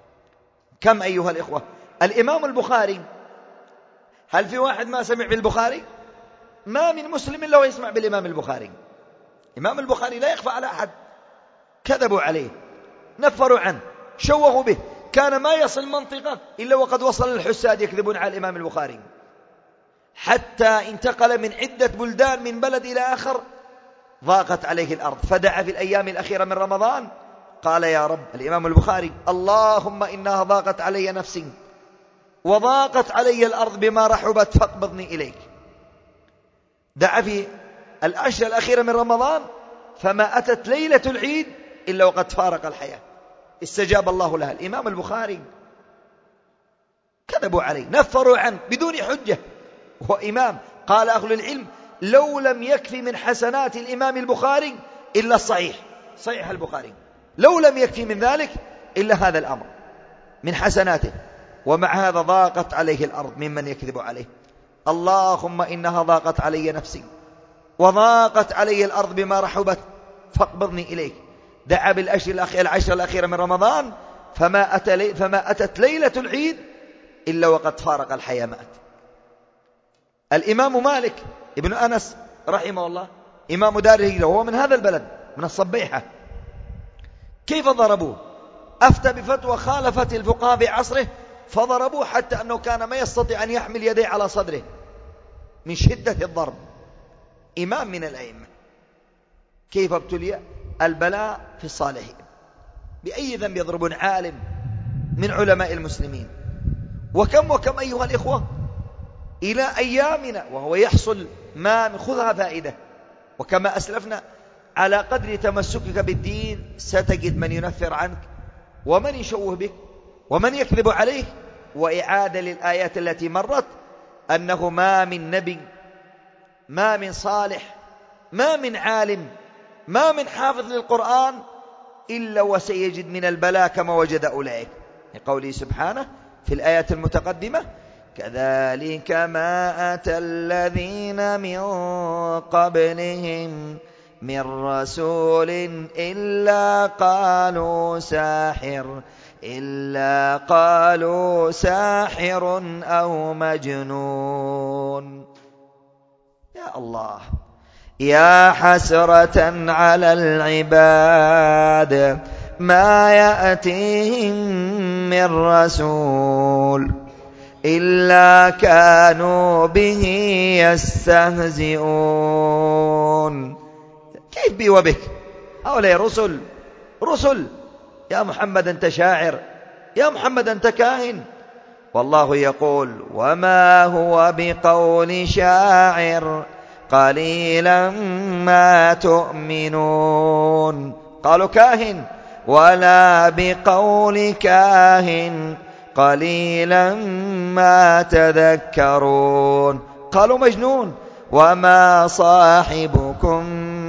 كم أيها الإخوة. الإمام البخاري، هل في واحد ما سمع بالبخاري؟ ما من مسلم إلا ويسمع بالإمام البخاري. إمام البخاري لا يخفى على أحد، كذبوا عليه، نفروا عنه، شوهوا به. كان ما يصل منطقة إلا وقد وصل الحساد يكذبون على الإمام البخاري، حتى انتقل من عدة بلدان من بلد إلى آخر، ضاقت عليه الأرض، فدعا في الأيام الأخيرة من رمضان قال يا رب، الإمام البخاري، اللهم إنها ضاقت علي نفسي وضاقت علي الأرض بما رحبت فاقبضني إليك. دعا في العشر الأخيرة من رمضان، فما أتت ليلة العيد إلا وقد فارق الحياة، استجاب الله لها. الإمام البخاري كذبوا عليه، نفروا عنه بدون حجة، هو إمام. قال أهل العلم لو لم يكفي من حسنات الإمام البخاري إلا الصحيح، صحيح البخاري، لو لم يكفي من ذلك إلا هذا الأمر من حسناته، ومع هذا ضاقت عليه الأرض ممن يكذب عليه. اللهم إنها ضاقت علي نفسي وضاقت علي الأرض بما رحبت فاقبضني إليك. دعا بالعشر العشر الأخيرة من رمضان، فما, أتى فما أتت ليلة العيد إلا وقد فارق الحياة مات. الإمام مالك ابن أنس رحمه الله، إمام دار الهجرة، وهو من هذا البلد من الصبيحة، كيف ضربوه؟ أفتى بفتوى خالفت الفقهاء في عصره، فضربوه حتى أنه كان ما يستطيع أن يحمل يديه على صدره من شدة الضرب. إمام من الأئمة. كيف ابتلي؟ البلاء في الصالحين. بأي ذنب يضربون عالم من علماء المسلمين؟ وكم وكم أيها الإخوة إلى أيامنا وهو يحصل ما خذها فائدة، وكما أسلفنا على قدر تمسكك بالدين ستجد من ينفر عنك ومن يشوه بك ومن يكذب عليك. وإعادة للآيات التي مرت أنه ما من نبي ما من صالح ما من عالم ما من حافظ للقرآن إلا وسيجد من البلاء كما وجد أولئك، لقوله سبحانه في الآيات المتقدمة: كذلك ما أتى الذين من قبلهم من رسول إلا قالوا ساحر إلا قالوا ساحر أو مجنون. يا الله، يا حسرة على العباد ما يأتيهم من رسول إلا كانوا به يستهزئون. كيف بي وبك؟ هؤلاء رسل رسل يا محمد أنت شاعر، يا محمد أنت كاهن. والله يقول: وما هو بقول شاعر قليلا ما تؤمنون. قالوا كاهن، ولا بقول كاهن قليلا ما تذكرون. قالوا مجنون، وما صاحبكم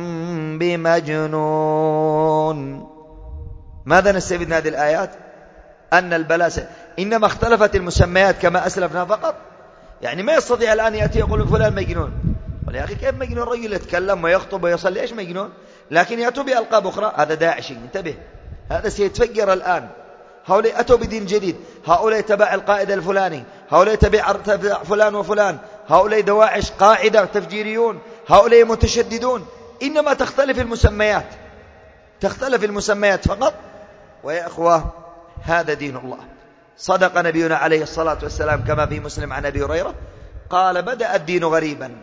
بمجنون. ماذا نستفيد من هذه الآيات؟ أن البلاء إنما اختلفت المسميات كما أسلفنا فقط. يعني ما يستطيع الآن يأتي يقول فلان مجنون. يا أخي كيف مجنون؟ رجل يتكلم ويخطب ويصلي، إيش مجنون؟ لكن يأتوا بألقاب أخرى، هذا داعشي، انتبه، هذا سيتفجر الآن. هؤلاء أتوا بدين جديد، هؤلاء تبع القائد الفلاني، هؤلاء تبع فلان وفلان، هؤلاء دواعش قاعدة تفجيريون، هؤلاء متشددون. إنما تختلف المسميات، تختلف المسميات فقط. ويا أخوة، هذا دين الله. صدق نبينا عليه الصلاة والسلام كما في مسلم عن أبي هريرة قال: بدأ الدين غريبا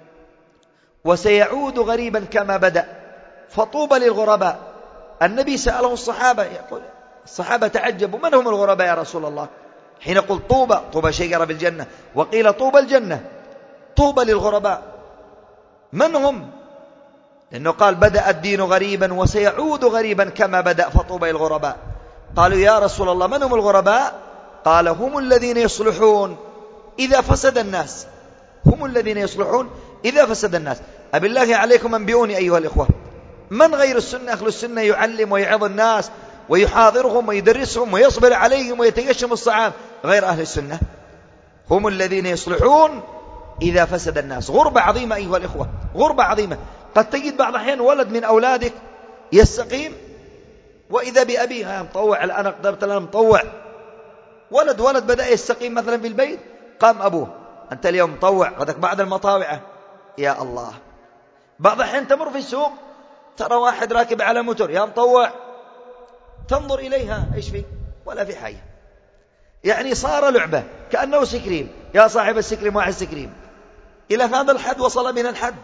وسيعود غريبا كما بدأ، فطوبى للغرباء. النبي سأله الصحابة، يقول الصحابة تعجبوا: من هم الغرباء يا رسول الله؟ حين قل طوبى، طوبى شجرة بالجنة، وقيل طوبى الجنة، طوبى للغرباء. من هم؟ لأنه قال: بدأ الدين غريبا وسيعود غريبا كما بدأ، فطوبى للغرباء. قالوا: يا رسول الله من هم الغرباء؟ قال: هم الذين يصلحون إذا فسد الناس. هم الذين يصلحون إذا فسد الناس. أبالله عليكم أنبئوني أيها الإخوة، من غير السنة أهل السنة يعلم ويعظ الناس ويحاضرهم ويدرسهم ويصبر عليهم ويتيشم الصعاب غير أهل السنة؟ هم الذين يصلحون إذا فسد الناس. غربة عظيمة أيها الإخوة، غربة عظيمة. قد تجد بعض الأحيان ولد من أولادك يستقيم وإذا بأبيها مطوع. الآن قدرت لنا مطوع ولد ولد بدأ يستقيم مثلا في البيت، قام أبوه: أنت اليوم مطوع، غدك بعد المطاوعة. يا الله، بعض الأحيان تمر في السوق ترى واحد راكب على موتور، يا مطوع، تنظر إليها إيش فيه؟ ولا في حاجة. يعني صار لعبة كأنه سكريم، يا صاحب السكريم واحد سكريم. إلى هذا الحد وصل بنا الحد.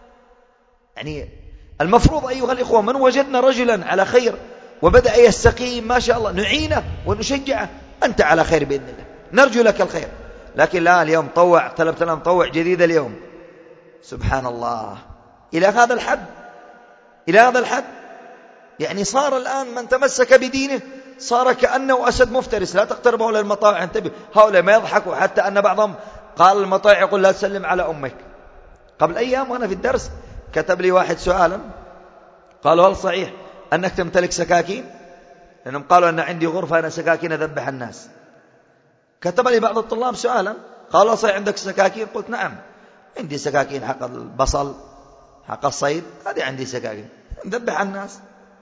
يعني المفروض أيها الإخوة من وجدنا رجلا على خير وبدأ يستقيم ما شاء الله نعينه ونشجعه، أنت على خير بإذن الله، نرجو لك الخير. لكن لا، اليوم طوع، طلبت لنا مطوع جديد اليوم. سبحان الله، إلى هذا الحد، إلى هذا الحد. يعني صار الآن من تمسك بدينه صار كأنه أسد مفترس. لا تقتربوا للمطاوع، انتبه. هؤلاء ما يضحكوا، حتى أن بعضهم قال المطاوع يقول: لا تسلم على أمك. قبل أيام وأنا في الدرس كتب لي واحد سؤالا، قالوا: هل صحيح أنك تمتلك سكاكين؟ لأنهم قالوا أن عندي غرفة أنا سكاكين أذبح الناس. كتب لي بعض الطلاب سؤالا، قالوا: صحيح عندك سكاكين؟ قلت: نعم، عندي سكاكين حق البصل، حق الصيد، هذه عندي سكاكين نذبح الناس.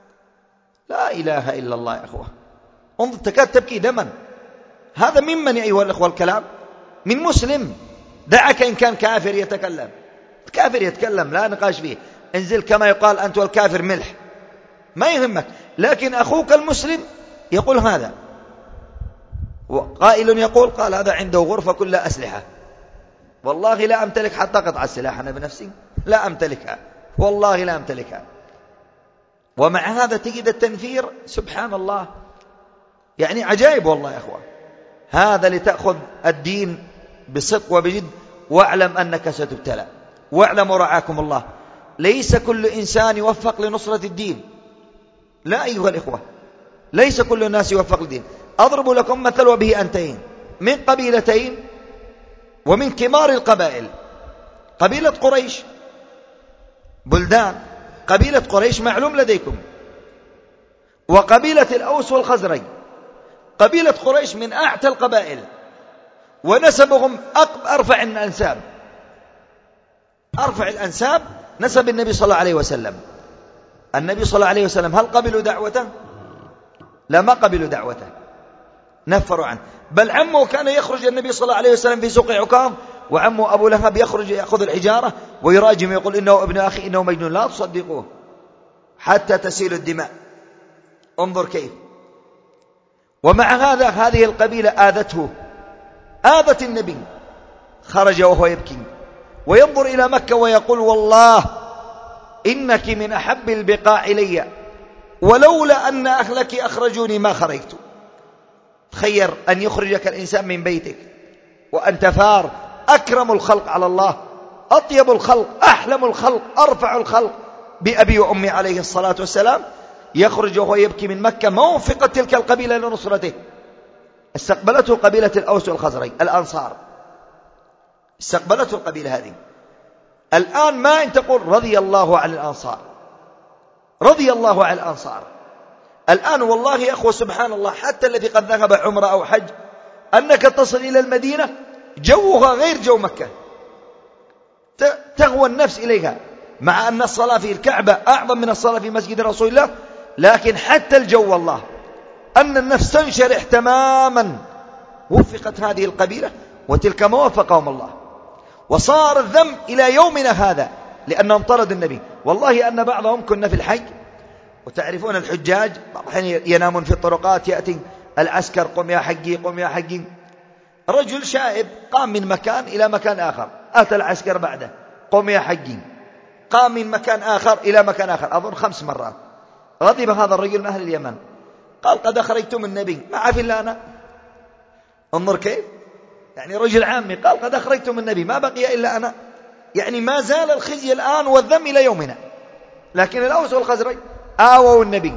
لا إله إلا الله يا أخوة. انظر، تكاد تبكي دما. هذا ممن يا أيها الأخوة الكلام؟ من مسلم. دعك إن كان كافر يتكلم، الكافر يتكلم لا نقاش فيه، انزل كما يقال أنت والكافر ملح، ما يهمك. لكن أخوك المسلم يقول هذا، وقائل يقول قال هذا عنده غرفة كلها أسلحة. والله لا أمتلك حتى قطع السلاح أنا بنفسي، لا أمتلكها، والله لا أمتلكها. ومع هذا تجد التنفير، سبحان الله، يعني عجائب والله يا أخوان. هذا لتأخذ الدين بصدق وبجد، واعلم أنك ستبتلى، واعلموا رعاكم الله ليس كل إنسان يوفق لنصرة الدين، لا أيها الإخوة، ليس كل الناس يوفق للدين. أضرب لكم مثل وبه أنتهين، من قبيلتين ومن كبار القبائل، قبيلة قريش، بلدان قبيلة قريش معلوم لديكم، وقبيلة الأوس والخزرج. قبيلة قريش من أعتى القبائل، ونسبهم أرفع الأنساب، أرفع الأنساب نسب النبي صلى الله عليه وسلم. النبي صلى الله عليه وسلم هل قبلوا دعوته؟ لا، ما قبلوا دعوته، نفروا عنه. بل عمه كان يخرج النبي صلى الله عليه وسلم في سوق عكاظ، وعمه أبو لهب يخرج يأخذ الحجارة ويراجم ويقول إنه ابن أخي إنه مجنون، لا تصدقوه حتى تسيل الدماء. انظر كيف. ومع هذا هذه القبيلة آذته، آذت النبي، خرج وهو يبكي وينظر إلى مكة ويقول والله إنك من أحب البقاع إلي، ولولا أن أهلك أخرجوني ما خرجت. تخير أن يخرجك الإنسان من بيتك وأنت فار، أكرم الخلق على الله، أطيب الخلق، أحلم الخلق، أرفع الخلق بأبي وأمي عليه الصلاة والسلام، يخرج وهو يبكي من مكة. ما وفقت تلك القبيلة لنصرته. استقبلته قبيلة الأوس والخزرج، الأنصار، استقبلته القبيلة هذه. الآن ما أن تقول رضي الله عن الأنصار، رضي الله عن الأنصار. الآن والله يا أخوة سبحان الله، حتى الذي قد ذهب عمرة أو حج، أنك تصل إلى المدينة جوها غير جو مكة، تغوى النفس إليها، مع أن الصلاة في الكعبة أعظم من الصلاة في مسجد رسول الله، لكن حتى الجو والله أن النفس تنشرح تماما. وفقت هذه القبيلة وتلك ما وفقهم الله، وصار الذنب إلى يومنا هذا لأنهم طردوا النبي. والله أن بعضهم كنا في الحج، وتعرفون الحجاج بعض الحين ينامون في الطرقات، يأتي العسكر قم يا حقي قم يا حقي. رجل شائب قام من مكان إلى مكان آخر، أتى العسكر بعده قم يا حقي، قام من مكان آخر إلى مكان آخر، أظن خمس مرات. غضب هذا الرجل من أهل اليمن، قال قد أخرجتم النبي، ما عارف إلا أنا. انظر كيف، يعني رجل عامي قال قد أخرجتم النبي، ما بقي إلا أنا. يعني ما زال الخزي الآن والذم إلى يومنا. لكن الأوس والخزرج آووا النبي.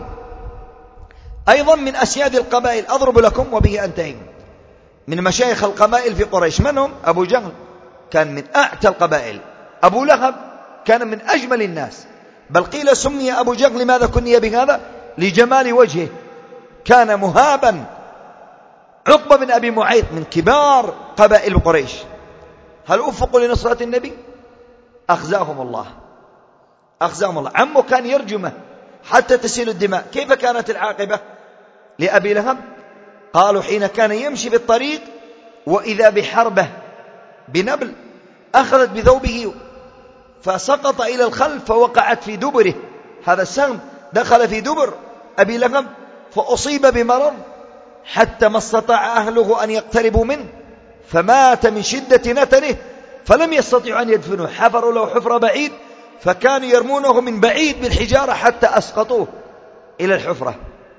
أيضا من أسياد القبائل، أضرب لكم وبه أنتهي، من مشايخ القبائل في قريش، من هم؟ أبو جهل كان من أعتى القبائل، أبو لهب كان من أجمل الناس، بل قيل سمي أبو جهل لماذا كني بهذا؟ لجمال وجهه، كان مهابا. عقبة بن أبي معيط من كبار قبائل قريش، هل أوفقوا لنصرة النبي؟ أخزاهم الله، أخزاهم الله. عمه كان يرجمه حتى تسيل الدماء. كيف كانت العاقبة لأبي لهب؟ قالوا حين كان يمشي بالطريق وإذا بحربة بنبل أخذت بثوبه فسقط إلى الخلف فوقعت في دبره، هذا السهم دخل في دبر أبي لهب فأصيب بمرض حتى ما استطاع أهله أن يقتربوا منه، فمات من شدة نتنه، فلم يستطيعوا أن يدفنوه، حفروا له حفرة بعيد، فكانوا يرمونه من بعيد بالحجارة حتى أسقطوه إلى الحفرة.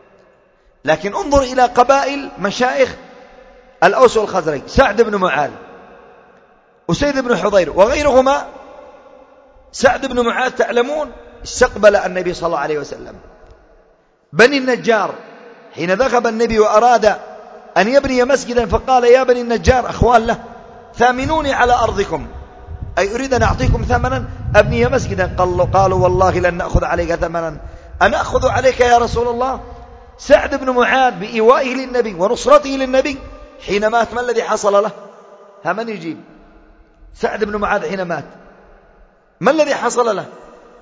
لكن انظر إلى قبائل مشايخ الأوس والخزرج، سعد بن معاذ، أسيد بن حضير وغيرهما. سعد بن معاذ تعلمون استقبل النبي صلى الله عليه وسلم. بني النجار حين ذهب النبي وأراد أن يبني مسجدا فقال يا بني النجار أخوان له ثامنوني على أرضكم، أي أريد أن أعطيكم ثمنا أبني مسجدا. قالوا والله لن نأخذ عليك ثمنا، أنا أخذ عليك يا رسول الله. سعد بن معاذ بإيوائه للنبي ونصرته للنبي حين مات ما الذي حصل له؟ ها من يجيب؟ سعد بن معاذ حين مات ما الذي حصل له؟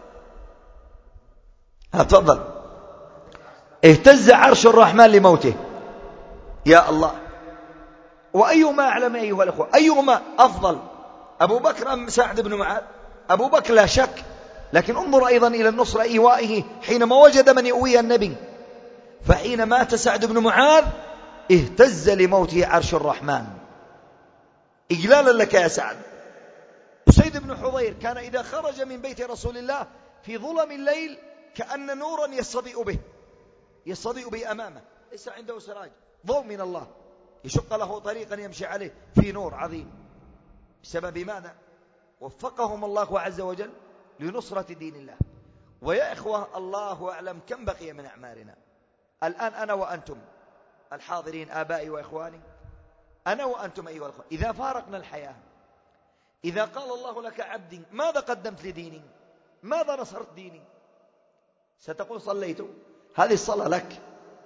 ها تفضل. اهتز عرش الرحمن لموته. يا الله. وأيهما أعلم أيها الأخوة؟ أيهما أفضل، أبو بكر أم سعد بن معاذ؟ أبو بكر لا شك، لكن انظر أيضا إلى النصر إيوائه حينما وجد من يؤوي النبي. فحين مات سعد بن معاذ اهتز لموته عرش الرحمن إجلالا لك يا سعد. أسيد بن حضير كان إذا خرج من بيت رسول الله في ظلم الليل كأن نورا يستضيء به يستضيء به أمامه، ليس عنده سراج، ضوء من الله يشق له طريقا يمشي عليه في نور عظيم. بسبب ماذا؟ وفقهم الله عز وجل لنصرة دين الله. ويا إخوة الله أعلم كم بقي من أعمارنا الآن، أنا وأنتم الحاضرين آبائي وإخواني، أنا وأنتم أيها الأخوة، إذا فارقنا الحياة، إذا قال الله لك عبدي ماذا قدمت لديني، ماذا نصرت ديني، ستقول صليت، هذه الصلاة لك.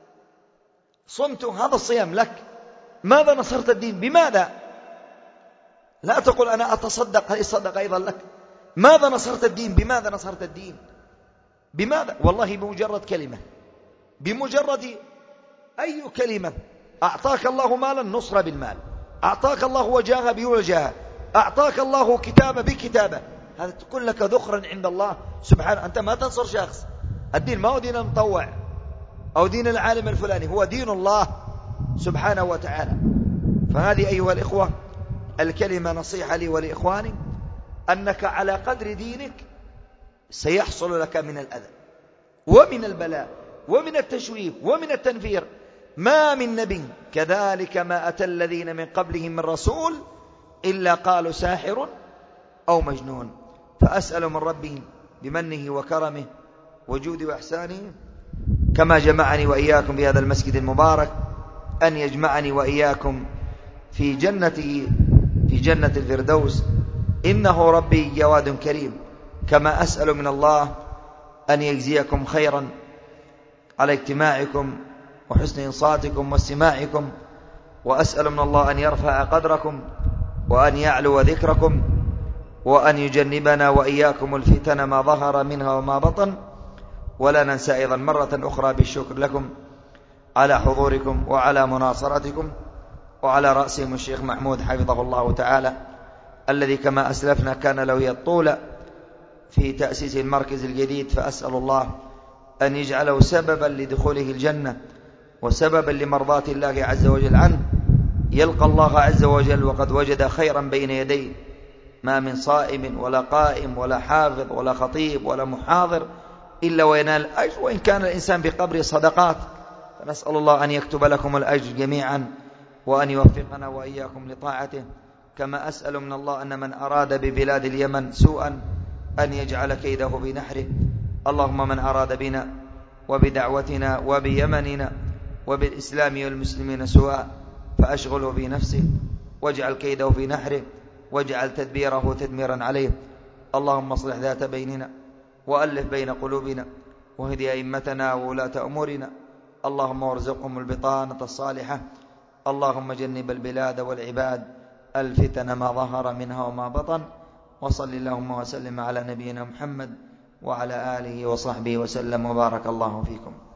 صمت، هذا الصيام لك. ماذا نصرت الدين، بماذا؟ لا تقول أنا أتصدق، هذه الصدقة أيضا لك. ماذا نصرت الدين، بماذا نصرت الدين، بماذا؟ والله بمجرد كلمة، بمجرد أي كلمة. أعطاك الله مالا، نصر بالمال. أعطاك الله وجاهة بوجاهة. أعطاك الله كتابة بكتابة. هذا تكون لك ذخرا عند الله سبحانه. أنت ما تنصر شخص، الدين ما هو دين المطوع أو دين العالم الفلاني، هو دين الله سبحانه وتعالى. فهذه أيها الإخوة الكلمة نصيحة لي ولإخواني، أنك على قدر دينك سيحصل لك من الأذى ومن البلاء ومن التشويه ومن التنفير. ما من نبي كذلك ما أتى الذين من قبلهم من رسول إلا قالوا ساحر أو مجنون. فأسأل من ربي بمنه وكرمه وجوده وإحسانه كما جمعني وإياكم في هذا المسجد المبارك أن يجمعني وإياكم في جنته في جنة الفردوس، إنه ربي جواد كريم. كما أسأل من الله أن يجزيكم خيرا على اجتماعكم وحسن إنصاتكم واستماعكم، وأسأل من الله أن يرفع قدركم وأن يعلو ذكركم وأن يجنبنا وإياكم الفتن ما ظهر منها وما بطن. ولا ننسى أيضا مرة أخرى بالشكر لكم على حضوركم وعلى مناصرتكم، وعلى رأسهم الشيخ محمود حفظه الله تعالى، الذي كما أسلفنا كان له يطول في تأسيس المركز الجديد. فأسأل الله أن يجعله سببا لدخوله الجنة وسببا لمرضاة الله عز وجل عنه. يلقى الله عز وجل وقد وجد خيرا بين يديه، ما من صائم ولا قائم ولا حافظ ولا خطيب ولا محاضر إلا وينال الأجر، وإن كان الإنسان بقبر صدقات. فنسأل الله أن يكتب لكم الأجر جميعا وأن يوفقنا وإياكم لطاعته. كما أسأل من الله أن من أراد ببلاد اليمن سوءا أن يجعل كيده بنحره. اللهم من أراد بنا وبدعوتنا وبيمننا وبالإسلام والمسلمين سوءا فأشغله في نفسه واجعل كيده في نحره واجعل تدبيره تدميرا عليه. اللهم اصلح ذات بيننا وألف بين قلوبنا واهدي أئمتنا وولاة أمورنا. اللهم وارزقهم البطانة الصالحة. اللهم جنب البلاد والعباد الفتن ما ظهر منها وما بطن. وصل اللهم وسلم على نبينا محمد وعلى آله وصحبه وسلم وبارك الله فيكم.